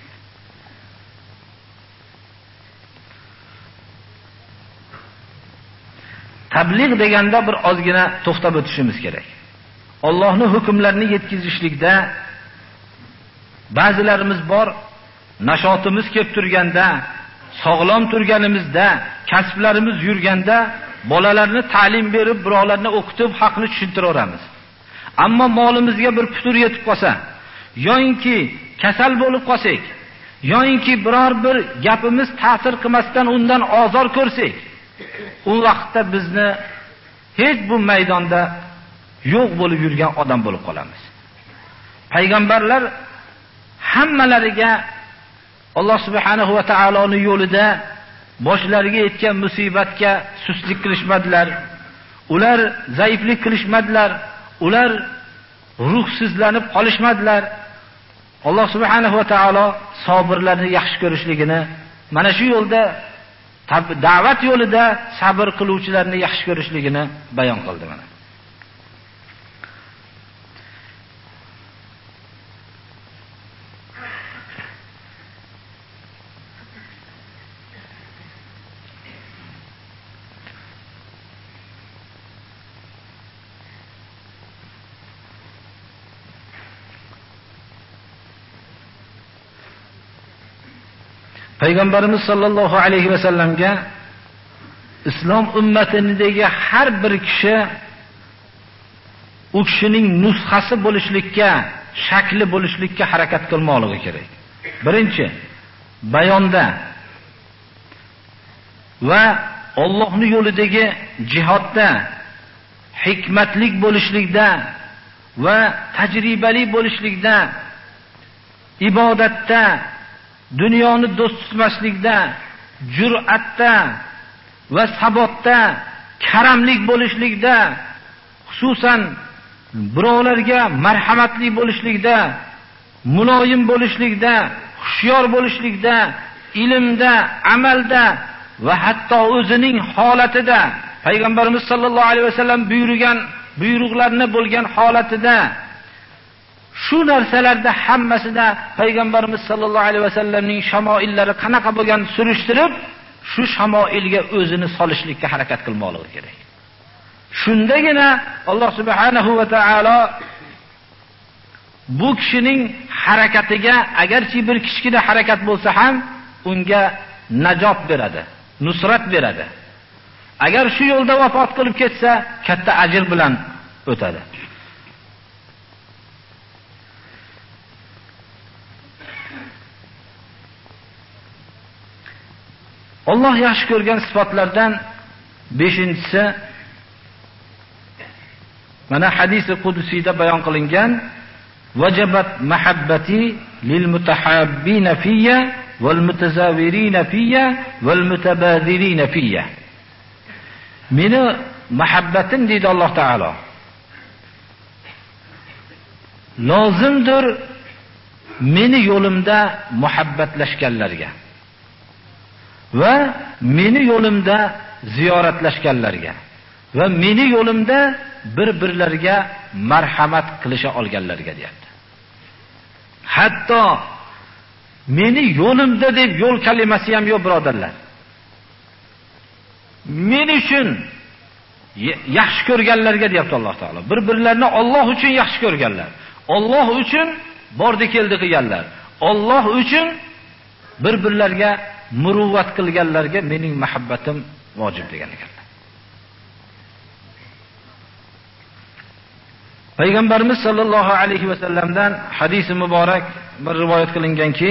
S1: Tabliğ deganda bir ozgina to'xtab o'tishimiz kerak. Allohning hukmlarini yetkazishlikda ba'zilarimiz bor, nashotimiz kelib turganda, sog'lom turganimizda, kasblarimiz yurganda bolalarni ta'lim berib, birovlarni o'qitib, haqni tushuntiraveramiz. Ammo molimizga bir putur yetib qolsa, yo'inki kasal bo'lib qolsak, yo'inki biror bir gapimiz ta'sir qilmasdan undan ozor ko'rsak, u vaqtda bizni hech bu maydonda yo'q bo'lib yurgan odam bo'lib qolamiz. Payg'ambarlar hammalariga Alloh subhanahu va taoloning yo'lida boshlariga yetgan musibatga sustlik qilishmadilar. Ular zaiflik qilishmadilar. Ular ruhsizlanib qolishmadilar. Alloh subhanahu va taolo sabirlarni yaxshi ko'rishligini, mana shu yo'lda da'vat yo'lida sabr qiluvchilarni yaxshi ko'rishligini bayon qildi mana. Payg'ambarimiz sollallohu alayhi va sallamga islom ummatidagi har bir kishi u kishining nusxasi bo'lishlikka, shakli bo'lishlikka harakat qilmoqligi kerak. Birinchi, bayonda va Allohning yo'lidagi jihodda hikmatlik bo'lishlikda va tajribali bo'lishlikda, ibodatda, dunyoni do'st tutmaslikda, jur'atda va sabotda, karamlik bo'lishlikda, xususan birovlarga marhamatli bo'lishlikda, muloyim bo'lishlikda, hushyor bo'lishlikda, ilmda, amalda va hatto o'zining holatida, Payg'ambarimiz sollallohu alayhi vasallam buyurgan buyruqlarni bo'lgan holatida, shu narsalarda hammasida Payg'ambarimiz sollallohu alayhi vasallamning shamoillari qanaqa bo'lgan surishtirib, shu shamoilga o'zini solishlikka harakat qilmoqligi kerak. Shundagina Alloh subhanahu va taolo bu kishining harakatiga, agarchi bir kichkina harakat bo'lsa ham, unga najot beradi, nusrat beradi. Agar shu yo'lda vafot qilib ketsa, katta ajr bilan o'tadi. Alloh yaxshi ko'rgan sifatlardan beshinchisi mana hadis-i qudusiyda bayon qilingan: "Vajabat mahabbati lil mutahabbina fiyya val mutazawirina fiyya val mutabadilina fiyya." Meni muhabbatim deydi Alloh taolo. Lozimdir meni yo'limda muhabbatlashganlarga va meni yo'limda ziyoratlashganlarga va meni yo'limda bir-birlariga marhamat qilisha olganlarga deyapti. Hatto meni yo'limda deb yo'l kalimasi ham yo'q, birodarlar. Men uchun yaxshi ko'rganlarga deyapti Alloh taolo. Bir-birlarini Alloh uchun yaxshi ko'rganlar. Alloh uchun bordi keldi qilganlar. Alloh uchun bir-birlariga muruvvat qilganlarga mening muhabbatim vojib degan ekanlar. Payg'ambarimiz sollallohu alayhi va sallamdan hadisi muborak bir rivoyat qilinganki,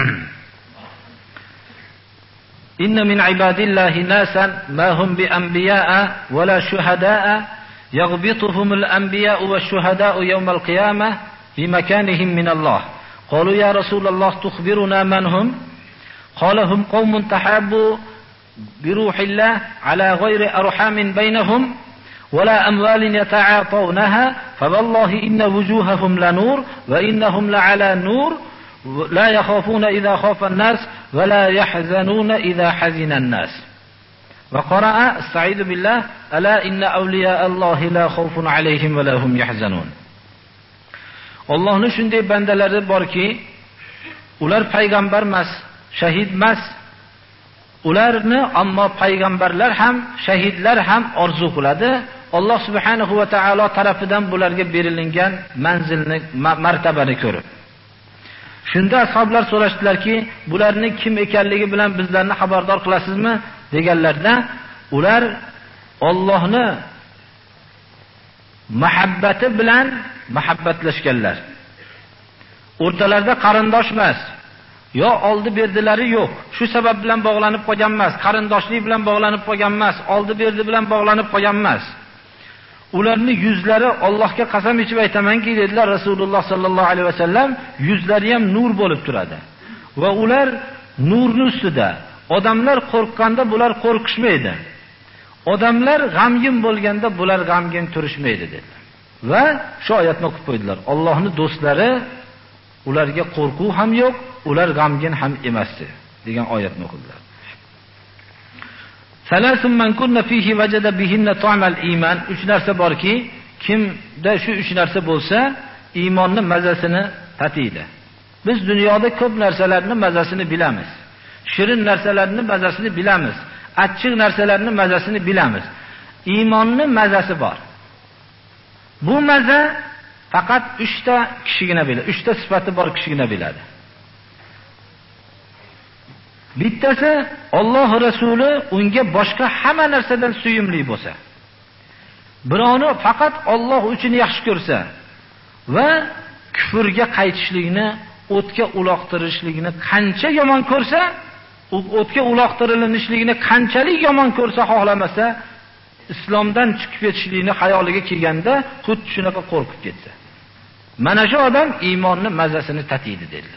S1: inna min ibadillahi nasan ma hum bi anbiya'a wa la shuhada'a yaghbituhumul anbiya'u wash shuhada'u yawmal qiyamah fi makanihim min Allah. Qalu ya Rasulullah tukhbiruna man hum? Qala hum qaumun tahabbu bi ruhillah ala ghayri arhamin bainahum ولا أموال يتعاطونها فوالله إن وجوههم لنور وإنهم لعلى نور لا يخافون إذا خاف الناس ولا يحزنون إذا حزن الناس. وقرأ استعيذ بالله ألا إن أولياء الله لا خوف عليهم ولا هم يحزنون. Allohning shunday bandalari borki, ular payg'ambar emas, shahid emas. Ularni ammo payg'ambarlar ham, shahidlar ham orzu qiladi. Alloh subhanahu va taolo tarafidan bularga berilgan manzilni, martabani ko'rib. Shunda ashoblar so'rashdilarki, bularni kim ekanligi bilan bizlarni xabardor qilasizmi? Deganlarda, ular Allohni muhabbati bilan muhabbatlashganlar. O'rtalarida qarindosh emas, yo oldi berdilari yo'q. Shu sabab bilan bog'lanib qolgan emas, qarindoshlik bilan bog'lanib qolgan emas, oldi berdi bilan bog'lanib qolgan emas. Ularning yuzlari, Allohga qasam ichib aytamanki, dedilar Rasululloh sallallohu alayhi vasallam, yuzlari ham nur bo'lib turadi. Va ular nurning ustida. Odamlar qo'rqqanda bular qo'rqishmaydi. Odamlar g'amgin bo'lganda bular g'amgin turishmaydi dedilar. Va shu oyatni o'qib qo'ydilar. Allohning do'stlari, ularga qo'rquv ham yo'q, ular g'amgin ham emasdi degan oyatni o'qidilar. Salasun man kunna fihi wajada bihinna ta'mal iman. Uch narsa borki, kimda shu uch narsa bo'lsa, iymonning mazasini tatiydi. Biz dunyoda ko'p narsalarning mazasini bilamiz. Shirin narsalarning mazasini bilamiz. Achchiq narsalarning mazasini bilamiz. Iymonning mazasi bor. Bu maza faqat uch ta kishigina biladi. uch ta sifati bor kishigina biladi. Bittasi Alloh Rasuli unga boshqa hamma narsadan suyumli bo'lsa. Birovni faqat Alloh uchun yaxshi ko'rsa va kufrga qaytishlikni, o'tga uloqtirishlikni qancha yomon ko'rsa, o'tga uloqtirilishligini qanchalik yomon ko'rsa, xohlamasa, islomdan chiqib ketishlikni xayoliga kelganda xuddi shunaqa qo'rqib ketsa. Mana shu odam iymonning mazasini tatiydi dedilar.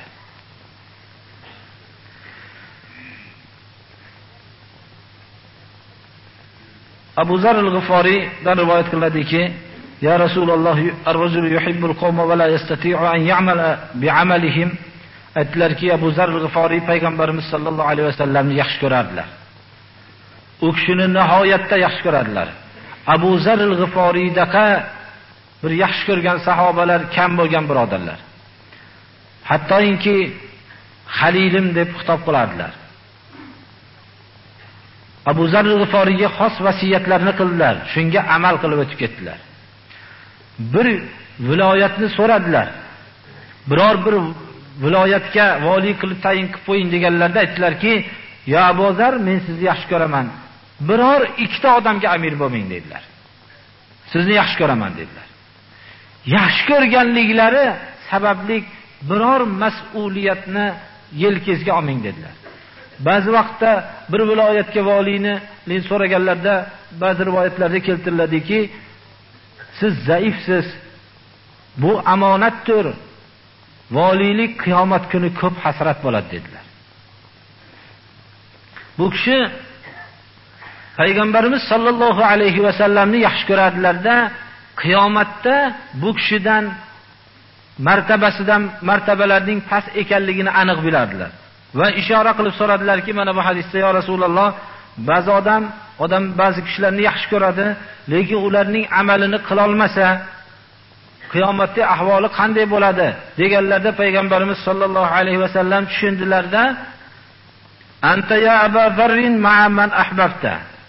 S1: Abu Zar al-Ghifaridan rivoyat qiladiki, ya Rasululloh, ar-rajulu yuhibbul qawma va la yastati'u an ya'mala bi'amalihim. Aytlarki, Abu Zar al-Ghifari payg'ambarimiz sollallohu alayhi vasallamni yaxshi ko'rardilar. U kishini nihoyatda yaxshi ko'radilar. Abu Zar al-Ghifaridaqa bir yaxshi ko'rgan sahobalar kam bo'lgan birodarlar. Hattoki Halilim deb xitob qilardilar. Abu Zar al-Ghifariga xos vasiyatlarni qildilar. Shunga amal qilib o'tib ketdilar. Bir viloyatni so'radilar. Biror bir viloyatga vali qilib tayin qilib qo'ying deganlarda aytdilarki, "Ya Abu Zar, men sizni yaxshi ko'raman. Biror ikkita odamga amir bo'lmang" dedilar. "Sizni yaxshi ko'raman" dedilar. Yaxshi ko'rganliklari sababli biror mas'uliyatni yelkasiga olmang dedilar. Ba'zi vaqtda bir viloyatga valini so'raganlarda ba'zi rivoyatlarda keltiriladiki, siz zaifsiz, bu omonatdir, valilik qiyomat kuni ko'p hasrat bo'ladi dedilar. Bu kishi payg'ambarimiz sollallohu alayhi va sallamni yaxshi ko'radilarda, qiyomatda bu kishidan martabasidan martabalarning past ekanligini aniq bilardilar. Va ishora qilib so'radilarki, mana bu hadisda ya Rasululloh, ba'zi odam odam ba'zi kishilarni yaxshi ko'radi, lekin ularning amalini qila olmasa, qiyomatda ahvoli qanday bo'ladi deganlarda payg'ambarimiz sollallohu alayhi va sallam tushundilarda, anta ya Abu Zarrin ma'a man ahbabta.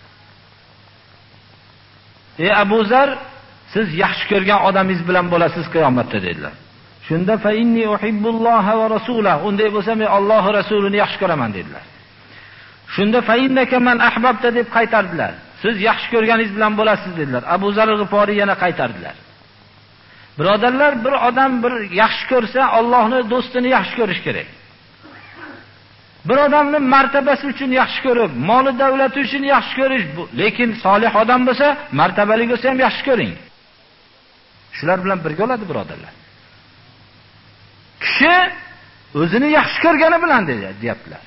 S1: Ey Abu Zar, siz yaxshi ko'rgan odamingiz bilan bo'lasiz qiyomatda dedilar. Shunda fa inni uhibbulloha va rasulahu. Unday bo'lsa men Alloh va rasulini yaxshi ko'raman dedilar. Shunda fa innaka man ahbabta deb qaytardilar. Siz yaxshi ko'rganingiz bilan bo'lasiz dedilar. Abu Zar al-Ghifari yana qaytardilar. Birodarlar, bir odam bir yaxshi ko'rsa, Allohning do'stini yaxshi ko'rish kerak. Bir odamni martabasi uchun yaxshi ko'rib, moli davlati uchun yaxshi ko'rish, lekin solih odam bo'lsa, martabali bo'lsa ham yaxshi ko'ring. Shular bilan birga oladi, birodarlar. Kishi o'zini yaxshi ko'rgani bilan deyaptilar.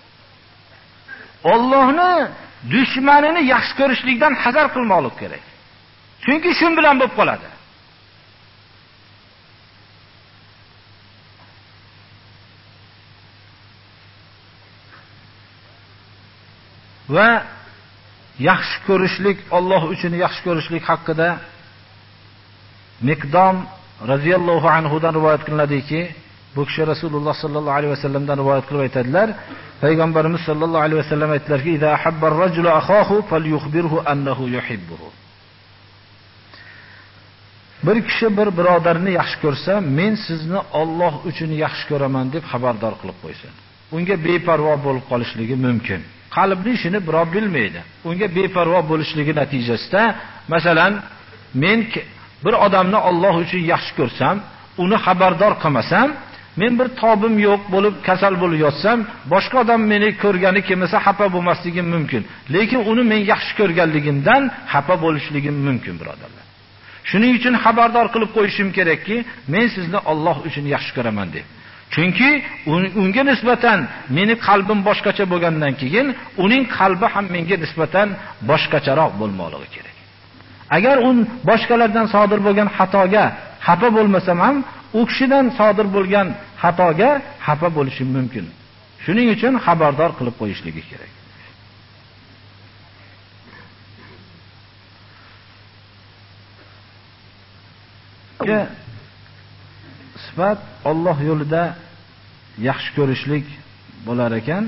S1: Allohni dushmanini yaxshi ko'rishlikdan hazar qilmoqlik kerak. Chunki shun bilan bo'lib qoladi. Va yaxshi ko'rishlik, Alloh uchun yaxshi ko'rishlik haqida Miqdom radhiyallohu anhu dan rivoyat qilinadiki, bu kishi Rasululloh sallallohu alayhi vasallamdan rivoyat qilib aytadilar. Payg'ambarimiz sallallohu alayhi vasallam aytdilarki, "Iza habbar rajulu akhahu falyukhbirhu annahu yuhibbuhu." Bir kishi bir birodarini yaxshi ko'rsa, men sizni Alloh uchun yaxshi ko'raman deb xabardor qilib qo'ysin. Unga beparvo bo'lib qolishligi mumkin. Qalbni ishini birov bilmaydi. Unga beparvo bo'lishligi natijasida, masalan, men bir odamni Alloh uchun yaxshi ko'rsam, uni xabardor qilmasam, men bir tobim yo'q bo'lib kasal bo'lib yotsam, boshqa odam meni ko'rgani kelmasa xafa bo'lmasligim mumkin. Lekin uni men yaxshi ko'rganligimdan xafa bo'lishligim mumkin, birodarlar. Shuning uchun xabardor qilib qo'yishim kerakki, men sizni Alloh uchun yaxshi ko'raman deb. Chunki unga nisbatan meni qalbim boshqacha bo'lgandan keyin, uning qalbi ham menga nisbatan boshqacharoq bo'lmoqligi kerak. Agar u boshqalardan sodir bo'lgan xatoga xafa bo'lmasam ham, u kishidan sodir bo'lgan xatoga xafa bo'lishim mumkin. Shuning uchun xabardor qilib qo'yishligi kerak. Sifat Alloh yo'lida yaxshi ko'rishlik bo'lar ekan.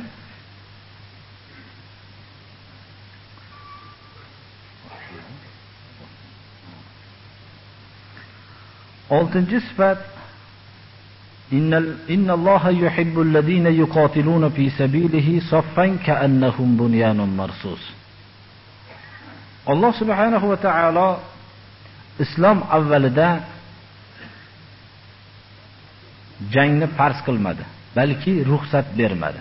S1: oltinchi sifat innal innalloha yuhibbul ladina yuqatiluna fi sabilihi saffan ka'annahum bunyanun marsus. Alloh subhanahu va taolo islom avvalida jangni farz qilmadi, balki ruxsat bermadi.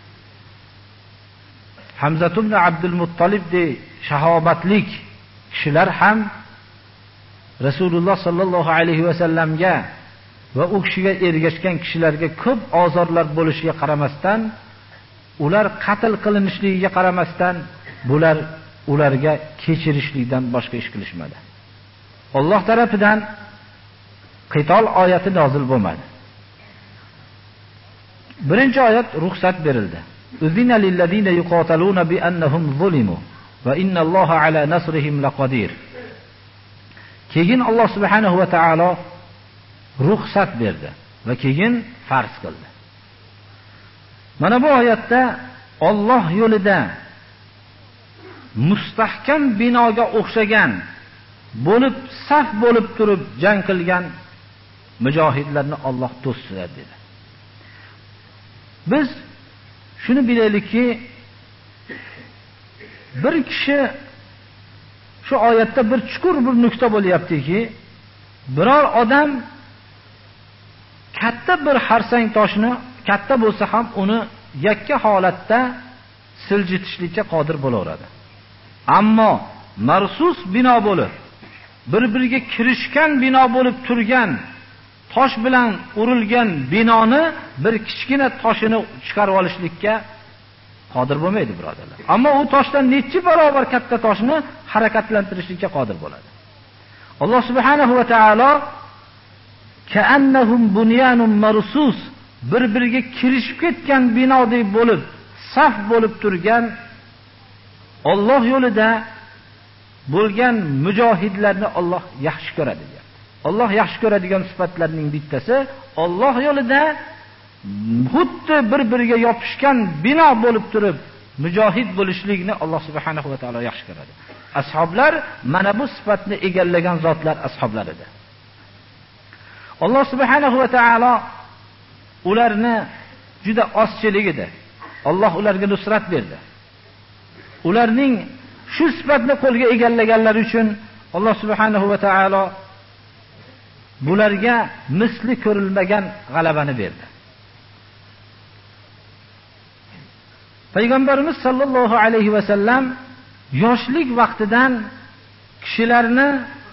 S1: Hamza ibn Abdul Muttalib de shahobatlik kishilar ham Rasululloh sallallohu alayhi va sallamga va u kishiga ergashgan kishilarga ko'p ozorlar bo'lishiga qaramasdan, ular qatl qilinishligiga qaramasdan, bular ularga kechirishlikdan boshqa ish qilishmadi. Alloh tarafidan qitol oyati nozil bo'lmadi. Birinchi oyat ruxsat berildi. Uzina lillazina yuqataluna bi annahum zulimu va innalloha ala nasrihim laqadir. Keyin Alloh subhanahu va taolo ruxsat berdi va keyin farz qildi. Mana bu oyatda Alloh yo'lida mustahkam binoga o'xshagan bo'lib saf bo'lib turib jang qilgan mujohidlarni Alloh do'stlar dedi. Biz shuni bilaylikki, bir kishi shu oyatda bir chuqur bir nuqta bo'lyaptiki, biror odam katta bir harsang toshni, katta bo'lsa ham uni yakka holatda siljitishlikka qodir bo'laveradi. Ammo marsus bino bo'lib, bir-biriga kirishgan bino bo'lib turgan, tosh bilan urilgan binoni bir kichkina toshini chiqarib olishlikka qodir bo'lmaydi, birodarlar. Ammo u toshdan necha barobar katta toshni harakatlantirishlikka qodir bo'ladi. Alloh subhanahu va taolo ka'annahum bunyanun marsus, bir-biriga kirishib ketgan binodek bo'lib, saf bo'lib turgan Alloh yo'lida bo'lgan mujohidlarni Alloh yaxshi ko'radi. Alloh yaxshi ko'radigan sifatlarning bittasi Alloh yo'lida xuddi bir-biriga yopishgan bino bo'lib turib mujohid bo'lishlikni Alloh subhanahu va taolo yaxshi ko'radi. Ashoblar mana bu sifatni egallagan zotlar ashoblar edi. Alloh subhanahu va taolo ularni juda ozchilik edi. Alloh ularga nusrat berdi. Ularning shu sifatni qo'lga egallaganlari uchun Alloh subhanahu va taolo bularga misli ko'rilmagan g'alabani berdi. Payg'ambarimiz sollallohu alayhi va sallam yoshlik vaqtidan kishilarni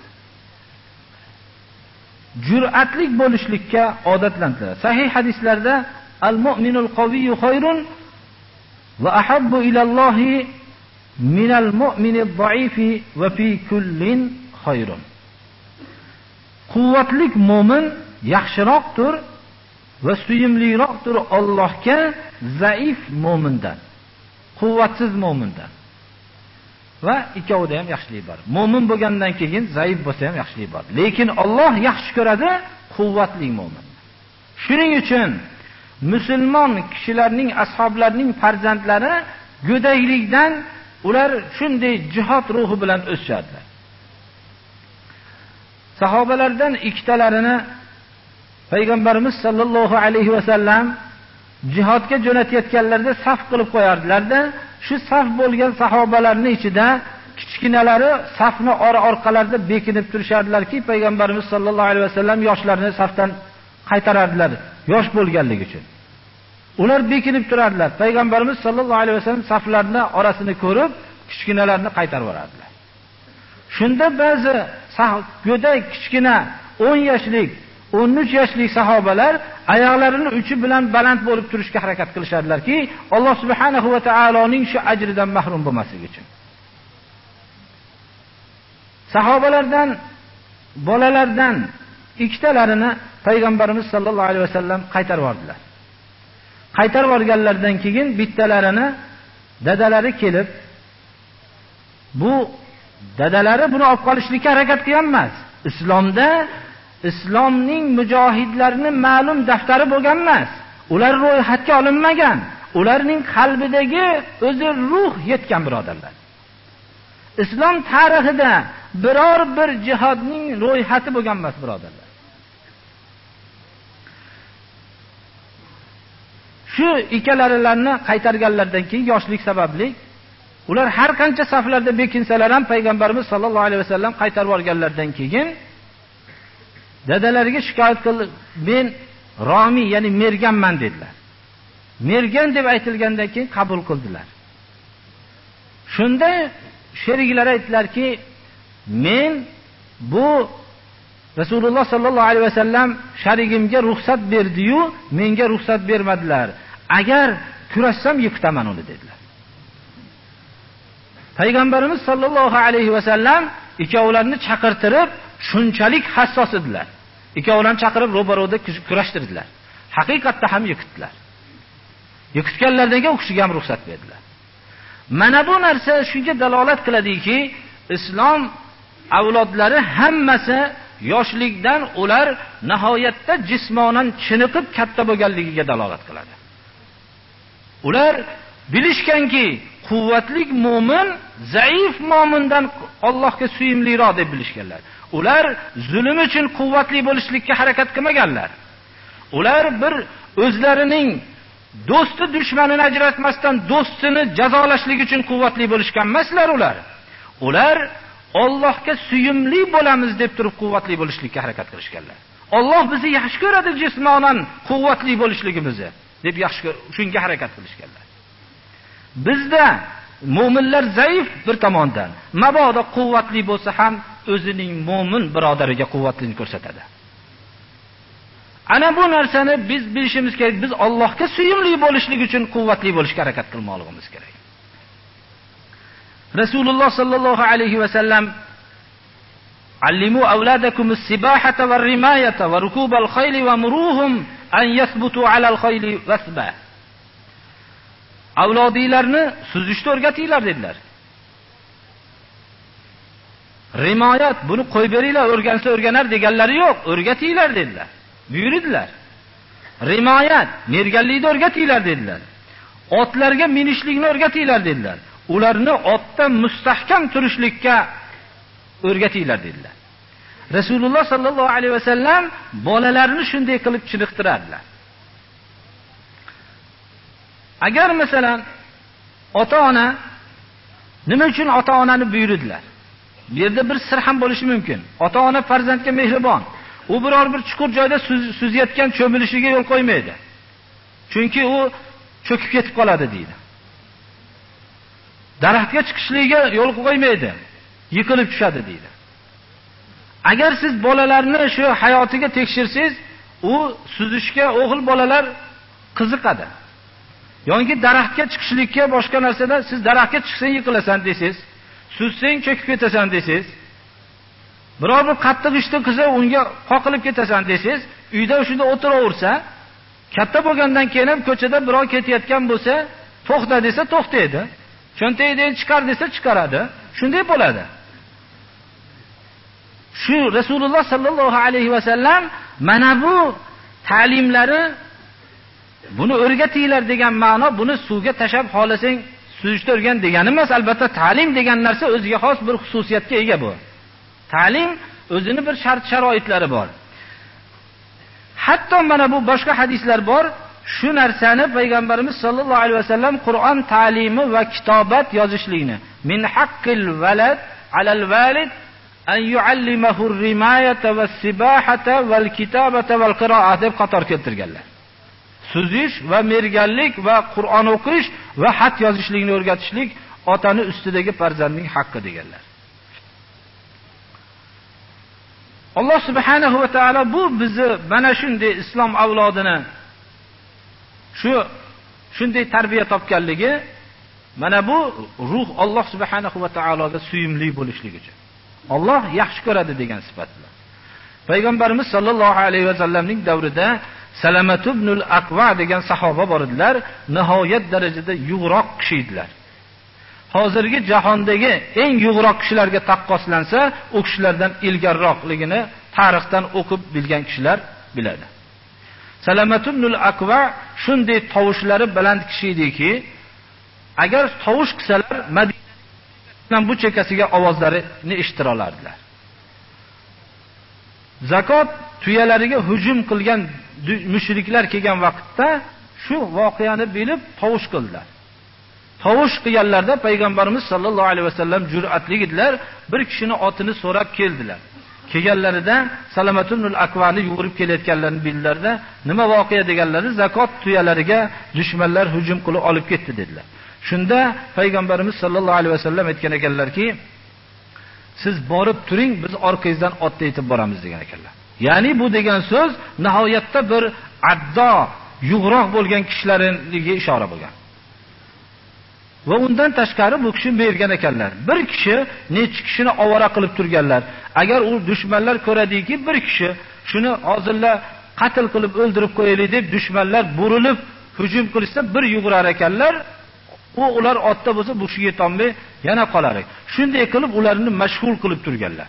S1: jur'atlik bo'lishlikka odatlantiradi. Sahih hadislarda al-mu'minul qawiyyu khayrun va ahabbu ilallohi minal mu'minid da'ifi va fi kullin khayrun. Quvvatlik mo'min yaxshiroqdir va suyimliroqdir Allohga zaif mo'mindan, quvvatsiz mo'mindan. Va ikkovida ham yaxshilik bor. Mo'min bo'lgandan keyin zaif bo'lsa ham yaxshilik bor. Lekin Alloh yaxshi ko'radi quvvatli mo'min. Shuning uchun musulmon kishilarning, ashoblarning farzandlari go'daylikdan ular shunday jihad ruhi bilan o'sishadi. Sahobalardan ikkitalarini Payg'ambarimiz sollallohu alayhi va sallam jihadga jo'natayotganlarida saf qilib qo'yardilar-da, shu saf bo'lgan sahobalarning ichida kichkinalari safni ora orqalarida bekinib turishardilarki, Payg'ambarimiz sollallohu alayhi va sallam yoshlarni safdan qaytarardilar, yosh bo'lganligi uchun. Ular bekinib turardilar. Payg'ambarimiz sollallohu alayhi va sallam saflarni orasini ko'rib, kichkinalarni qaytarib yuborardilar. Shunda ba'zi go'dak kichkina o'n yoshlik, o'n uch yoshlik sahobalar oyoqlarini uchi bilan baland bo'lib turishga harakat qilishardilarki, Alloh subhanahu va taoloning shu ajridan mahrum bo'lmasligi uchun. Sahobalardan bolalardan ikkitalarini Payg'ambarimiz sollallohu alayhi va sallam qaytarib yubordilar. Qaytarib yuborganlardan keyin bittalarini dadalari kelib, bu dadalari buni olib qolishlikka harakat qilgan emas. Islomda islomning mujohidlarini ma'lum daftari bo'lgan emas. Ular ro'yxatga olinmagan. Ularning qalbidagi o'zi ruh yetgan birodarlar. Islom tarixida biror bir jihodning ro'yxati bo'lgan emas birodarlar. Shu ikkalarilarni qaytarganlardan keyin yoshlik sababli ular har qancha saflarda bekinsalar ham Payg'ambarimiz sollallohu alayhi vasallam qaytarib olganlardan keyin dadalariga shikoyat qildi, men Romi, ya'ni merganman dedilar. Mergan deb aytilgandan keyin qabul qildilar. Shunda sheriklari aytdilarki, men bu Rasululloh sollallohu alayhi vasallam sharigimga ruxsat berdi-yu, menga ruxsat bermadilar. Agar kurashsam yiqitaman uni dedilar. Payg'ambarimiz sollallohu alayhi vasallam ikkovlarini chaqirtirib, shunchalik hassos edilar. Ikkovlarini chaqirib ro'baro'da kurashtirdilar. Haqiqatda ham yiqitdilar. Yiqitganlardan keyin o'qishiga ham ruxsat berdilar. Mana bu narsa shunga dalolat qiladiki, islom avlodlari hammasi yoshlikdan ular nihoyatda jismonan chiniqib katta bo'lganligiga dalolat qiladi. Ular bilishganki, quvvatli mo'min zaif mo'mindan Allohga suyimliroq deb bilishganlar. Ular zulm uchun quvvatli bo'lishlikka harakat qilmaganlar. Ular bir o'zlarining do'sti dushmanini ajratmasdan do'stini jazolashlik uchun quvvatli bo'lishgan emaslar ular. Ular Allohga suyimli bo'lamiz deb turib quvvatli bo'lishlikka harakat qilishganlar. Alloh bizni yaxshi ko'radi jismonan quvvatli bo'lishligimizni deb yaxshi shunga harakat qilishganlar. Bizda mu'minlar zaif bir tomondan, mabodo quvvatli bo'lsa ham o'zining mu'min birodariga quvvatligini ko'rsatadi. Ana bu narsani biz bilishimiz kerak. Biz Allohga suyimli bo'lishlik uchun quvvatli bo'lishga harakat qilmoqligimiz kerak. Rasululloh sallallohu alayhi va sallam allimu awladakumus sibahata var rimayata va rukubal khayli va muruhum an yathbutu alal khayli wasba. Avlodiylarni suzishni o'rgatinglar dedilar. Rimoyat, buni qo'yib beringlar, o'rgansa o'rganar deganlari yo'q, o'rgatinglar dedilar. Buyurdilar. Rimoyat, merganlikni o'rgatinglar dedilar. Otlarga minishlikni o'rgatinglar dedilar. Ularni otda mustahkam turishlikka o'rgatinglar dedilar. Rasululloh sallallohu alayhi va sallam bolalarini shunday qilib chiniqtirardilar. Agar masalan ota-ona nima uchun ota-onani buyurdilar? Bu yerda bir sir ham bo'lishi mumkin. Ota-ona farzandga mehribon. u biror bir chuqur joyda suzayotgan cho'milishiga yo'l qo'ymaydi. Chunki u cho'kib ketib qoladi deydi. Daraxtga chiqishligiga yo'l qo'ymaydi, yiqilib tushadi deydi. Agar siz bolalarni shu hayotiga tekshirsangiz, u suzishga o'g'il bolalar qiziqadi. Yoki daraxtga chiqishlikka boshqa narsada siz daraxtga chiqsang yiqilasan desiz, suzsang cho'kib ketasan desiz, biror bir qattiq ishni qilsa unga qoqilib ketasan desiz, uyda shunda o'tiraversa, katta bo'lgandan keyin ham ko'chada birov ketayotgan bo'lsa, to'xta desa to'xtaydi. Cho'ntagidan chiqar desa chiqaradi. Shunday bo'ladi. Shu Rasululloh sallallohu alayhi va sallam mana bu ta'limlari buni o'rgatinglar degan ma'no, buni suvga tashab xolasang suzishni o'rgan degani emas. Albatta ta'lim degan narsa o'ziga xos bir xususiyatga ega bu. Ta'lim o'zini bir shart-sharoitlari bor. Hatto mana bu boshqa hadislar bor. Shu narsani payg'ambarimiz sollallohu alayhi vasallam Qur'on ta'limi va kitobat yozishlikni min haqqil valad alal valid an yuallimahu ar-rimayata was-sibahata wal-kitabata wal-qira'at deb qator keltirganlar. Suzish va merganlik va Qur'on o'qish va xat yozishlikni o'rgatishlik otani ustidagi farzandning haqqi deganlar. Alloh subhanahu va taolo bu bizni mana shunday islom avlodini shu shunday tarbiya topganligi, mana bu ruh Alloh subhanahu va taologa suyimli bo'lishligi uchun. Alloh yaxshi ko'radi degan sifat bilan. Payg'ambarimiz sollallohu alayhi va sallamning davrida Salamat ibn al-Aqva degan sahoba bor edilar, nihoyat darajada yug'roq kishi edilar. Hozirgi jahondagi eng yug'roq kishilarga taqqoslansa, u kishilardan ilgariroqligini tarixdan o'qib bilgan kishilar biladi. Salamat ibn al-Aqva shunday tovushlari baland kishi ediki, agar tovush qilsalar Madinadan bu chekkasiga ovozlarini eshitira olardilar. Zakot tuyalariga hujum qilgan mushriklar kelgan vaqtda shu voqeani bilib tovush qildilar. Tovush qilganlarda payg'ambarimiz sollallohu alayhi vasallam jur'atli edilar, bir kishini otini so'rab keldilar. Kelganlarida Salamat ibn al-Aqvani yugurib kelayotganlarini bildilarda, nima voqea deganlari, zakot tuyalariga dushmanlar hujum qilib olib ketdi dedilar. Shunda payg'ambarimiz sollallohu alayhi vasallam aytgan ekanlarki, siz borib turing, biz orqangizdan otda yetib boramiz degan ekanlar. Ya'ni bu degan so'z nihoyatda bir addo, yug'roq bo'lgan kishilarga ishora bo'lgan. Va undan tashqari bu kishi bergan ekanlar. Bir kishi necha kishini ovora qilib turganlar. Agar u dushmanlar ko'radiki, bir kishi shuni hozirlar qatl qilib o'ldirib qo'yaylik deb dushmanlar burilib hujum qilsa, bir yugurar ekanlar. U ular otda bo'lsa bu kishiga yetolmay yana qolar ekan. Shunday qilib ularni mashg'ul qilib turganlar.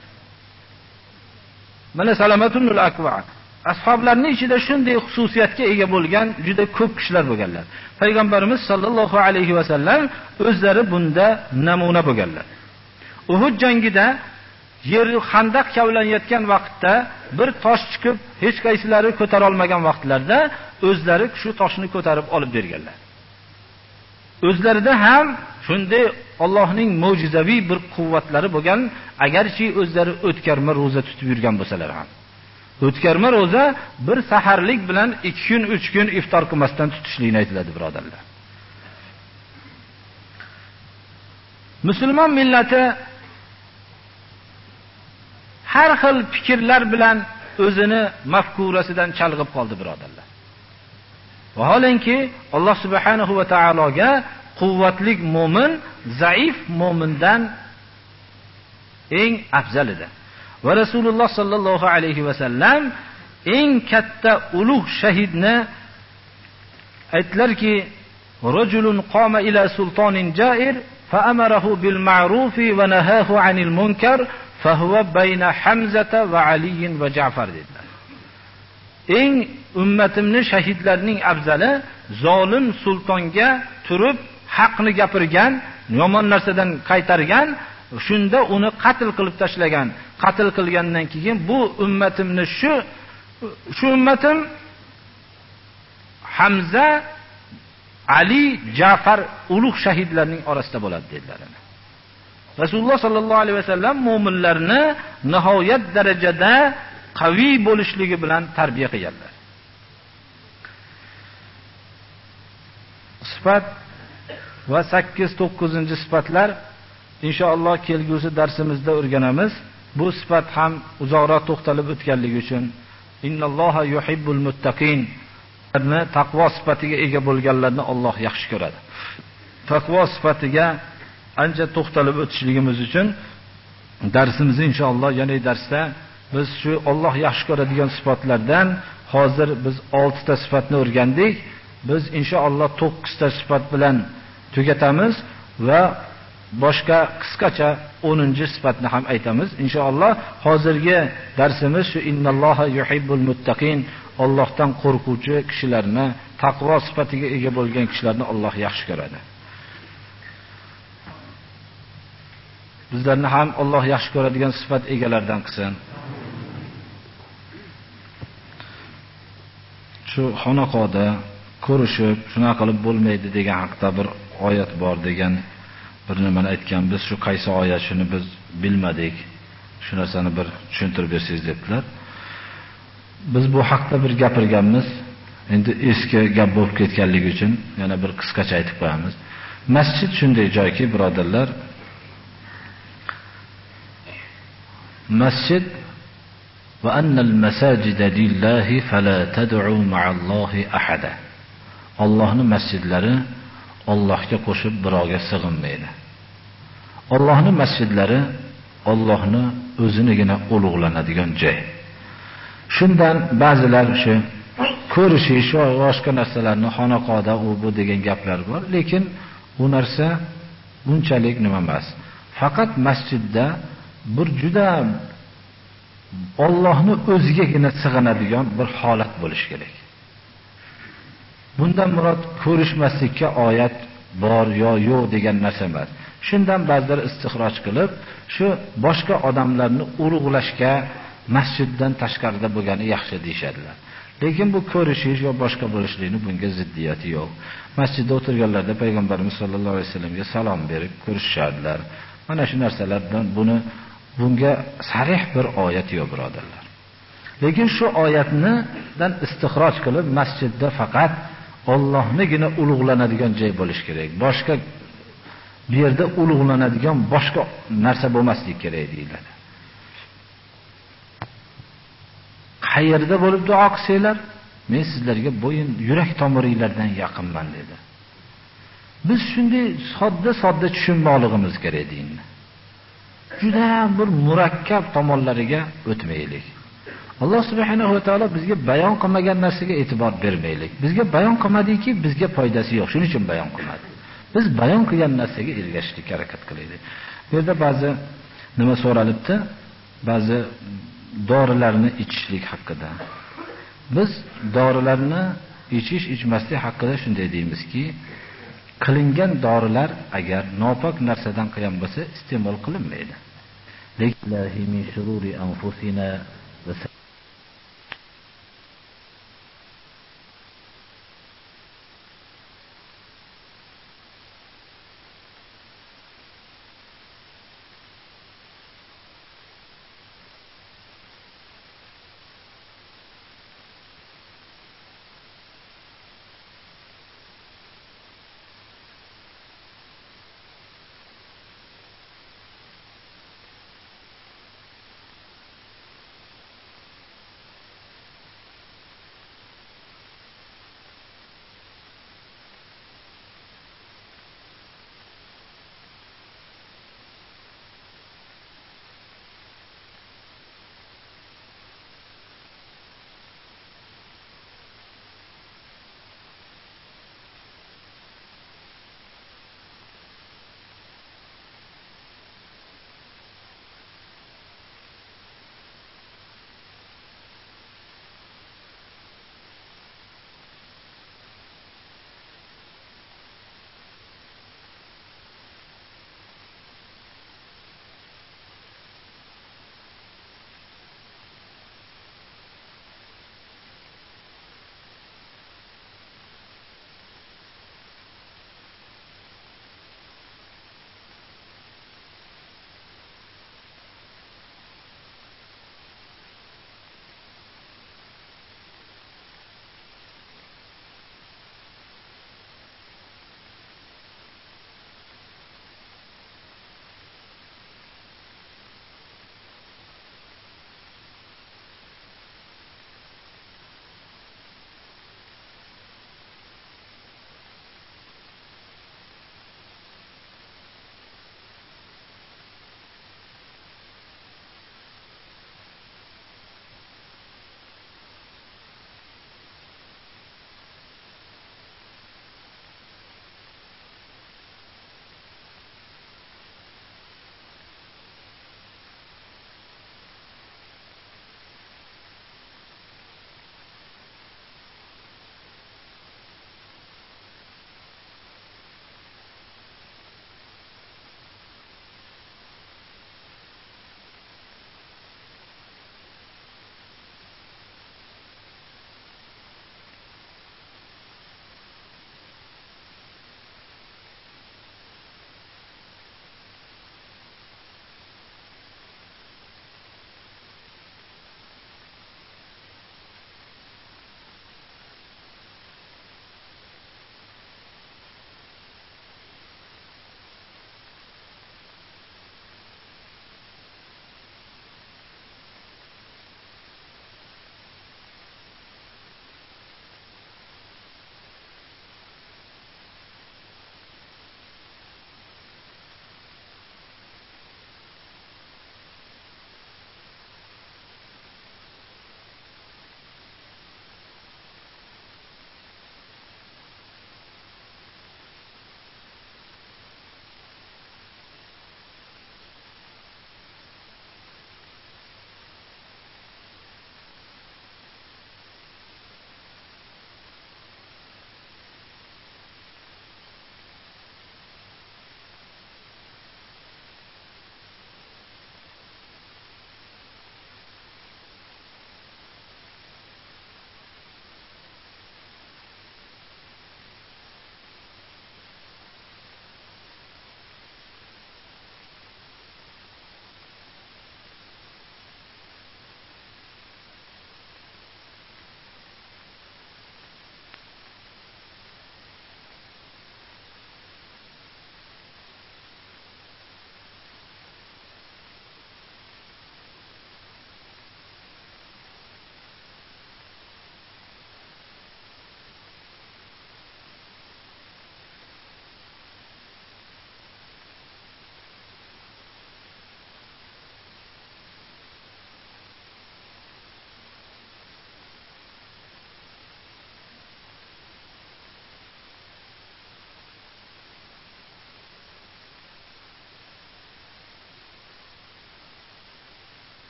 S1: Mana Salamatul Aqva ashoblarning ichida shunday xususiyatga ega bo'lgan juda ko'p kishilar bo'lganlar. Payg'ambarimiz sollallohu alayhi va sallam o'zlari bunda namuna bo'lganlar. Uhud jangida yer xandaq kavlanayotgan vaqtda bir tosh chiqib, hech qaysilari ko'tara olmagan vaqtlarda o'zlari shu toshni ko'tarib olib berganlar. O'zlarida ham shunday Allohning mo'jizaviy bir quvvatlari bo'lgan, agarchi o'zlari o'tkarma roza tutib yurgan bo'lsalar ham. O'tkarma roza bir saharlik bilan ikki kun, uch kun iftor qilmasdan tutishlikni aytiladi, birodarlar. Musulmon millati har xil fikrlar bilan o'zini mafkurasidan chalg'ib qoldi, birodarlar. Vaholanki Alloh subhanahu va taologa quvvatli mo'min zaif mo'mindan eng afzalidir. Va Rasululloh sallallohu alayhi va sallam eng katta ulug' shahidni aytlarki, rajulun qama ila sultonin ja'ir fa amarahu bil ma'rufi va nahahu anil munkar fa huwa bayna Hamzata va Ali va Ja'far dedilar. Eng ummatimning shahidlarining afzali zolim sultonga turib haqni gapirgan, yomon narsadan qaytargan, shunda uni qatl qilib tashlagan. Qatl qilgandan keyin bu ummatimni shu shu ummatim Hamza, Ali, Ja'far ulug' shahidlarning orasida bo'ladi dedilar. Rasululloh sallallohu alayhi vasallam mu'minlarni nihoyat darajada qaviy bo'lishligi bilan tarbiya qilganlar. Sifat va sakkiz to'qqizinchi sifatlar inshaalloh kelgusi darsimizda o'rganamiz. Bu sifat ham uzoqroq to'xtalib o'tganligi uchun innalloha yuhibbul muttaqin, taqvo sifatiga ega bo'lganlarni Alloh yaxshi ko'radi. Taqvo sifatiga ancha to'xtalib o'tishligimiz uchun darsimizni inshaalloh yana darsda biz shu Alloh yaxshi ko'radigan sifatlardan hozir biz olti ta sifatni o'rgandik. Biz inshaalloh to'qqiz ta sifat bilan tugatamiz va boshqa qisqacha o'ninchi sifatni ham aytamiz. Inshaalloh hozirgi darsimiz shu innalloha yuhibbul muttaqin, Allohdan qo'rquvchi kishilarni, taqvo sifatiga ega bo'lgan kishilarni Alloh yaxshi ko'radi. Bizlarni ham Alloh yaxshi ko'radigan sifat egalaridan qilsin. Shu xonaqoda ko'rishib, shuna qilib bo'lmaydi degan haqda bir oyat bor degan bir nimani aytgan. Biz shu qaysi oyat shuni biz bilmadik. Shu narsani bir tushuntirib bersangiz dedilar. Biz bu haqda bir gapirganmiz. Endi eski gap bo'lib ketganligi uchun yana bir qisqacha aytib qo'yamiz. Masjid shunday joyki, birodarlar, masjid va annal masajida lillahi fala tad'u ma'allohi ahada. Allohning masjidlari Allohga qo'shib birovga sig'inmaydi. Allohning masjidlari Allohning o'zinigina ulug'lanadigan joy. Shundan ba'zilar shu ko'rishish va boshqa narsalarni xonaqoda u bu degan gaplar bor, lekin u narsa bunchalik nima emas. Faqat masjidda bir juda Allohning o'zigagina sig'inadigan bir holat bo'lishi kerak. Bundan murod ko'rishmaslikka oyat bor yo yo'q degan narsa emas. Shundan ba'zilar istixroj qilib, shu boshqa odamlarni ulug'lashga masjiddan tashqarida bo'lgani yaxshi deyshadilar. Lekin bu ko'rishish yo boshqa bo'lishlikni bunga ziddiyati yo'q. Masjidda o'tirganlarda payg'ambarimiz sollallohu alayhi vasallamga salom berib ko'rishadilar. Mana shu narsalardan buni bunga sarih bir oyat yo'q, birodarlar. Lekin shu oyatnidan istixroj qilib masjidda faqat Allohnigina ulug'lanadigan joy bo'lish kerak. Boshqa bu yerda ulug'lanadigan boshqa narsa bo'lmasligi kerak deyiladi. Qayerda bo'lib duo qilsanglar, men sizlarga bo'yin, yurak tomiringlardan yaqinman dedi. Biz shunday sodda-sodda tushunmoqligimiz kerak dinni. Juda bir murakkab tomonlariga o'tmaylik. Alloh subhanahu va taolo bizga bayon qilmagan narsaga e'tibor bermaylik. Bizga bayon qilmadiki, bizga foydasi yo'q. Shuning uchun bayon qilmadi. Biz bayon qilgan narsaga ergashishga harakat qilaylik. Bu yerda ba'zi nima so'ralibdi? Ba'zi dorilarni ichishlik haqida. Biz dorilarni ichish, ichmaslik haqida shunday deymizki, qilingan dorilar agar nopok narsadan qilgan bo'lsa, iste'mol qilinmaydi. Lekin min shururi anfusina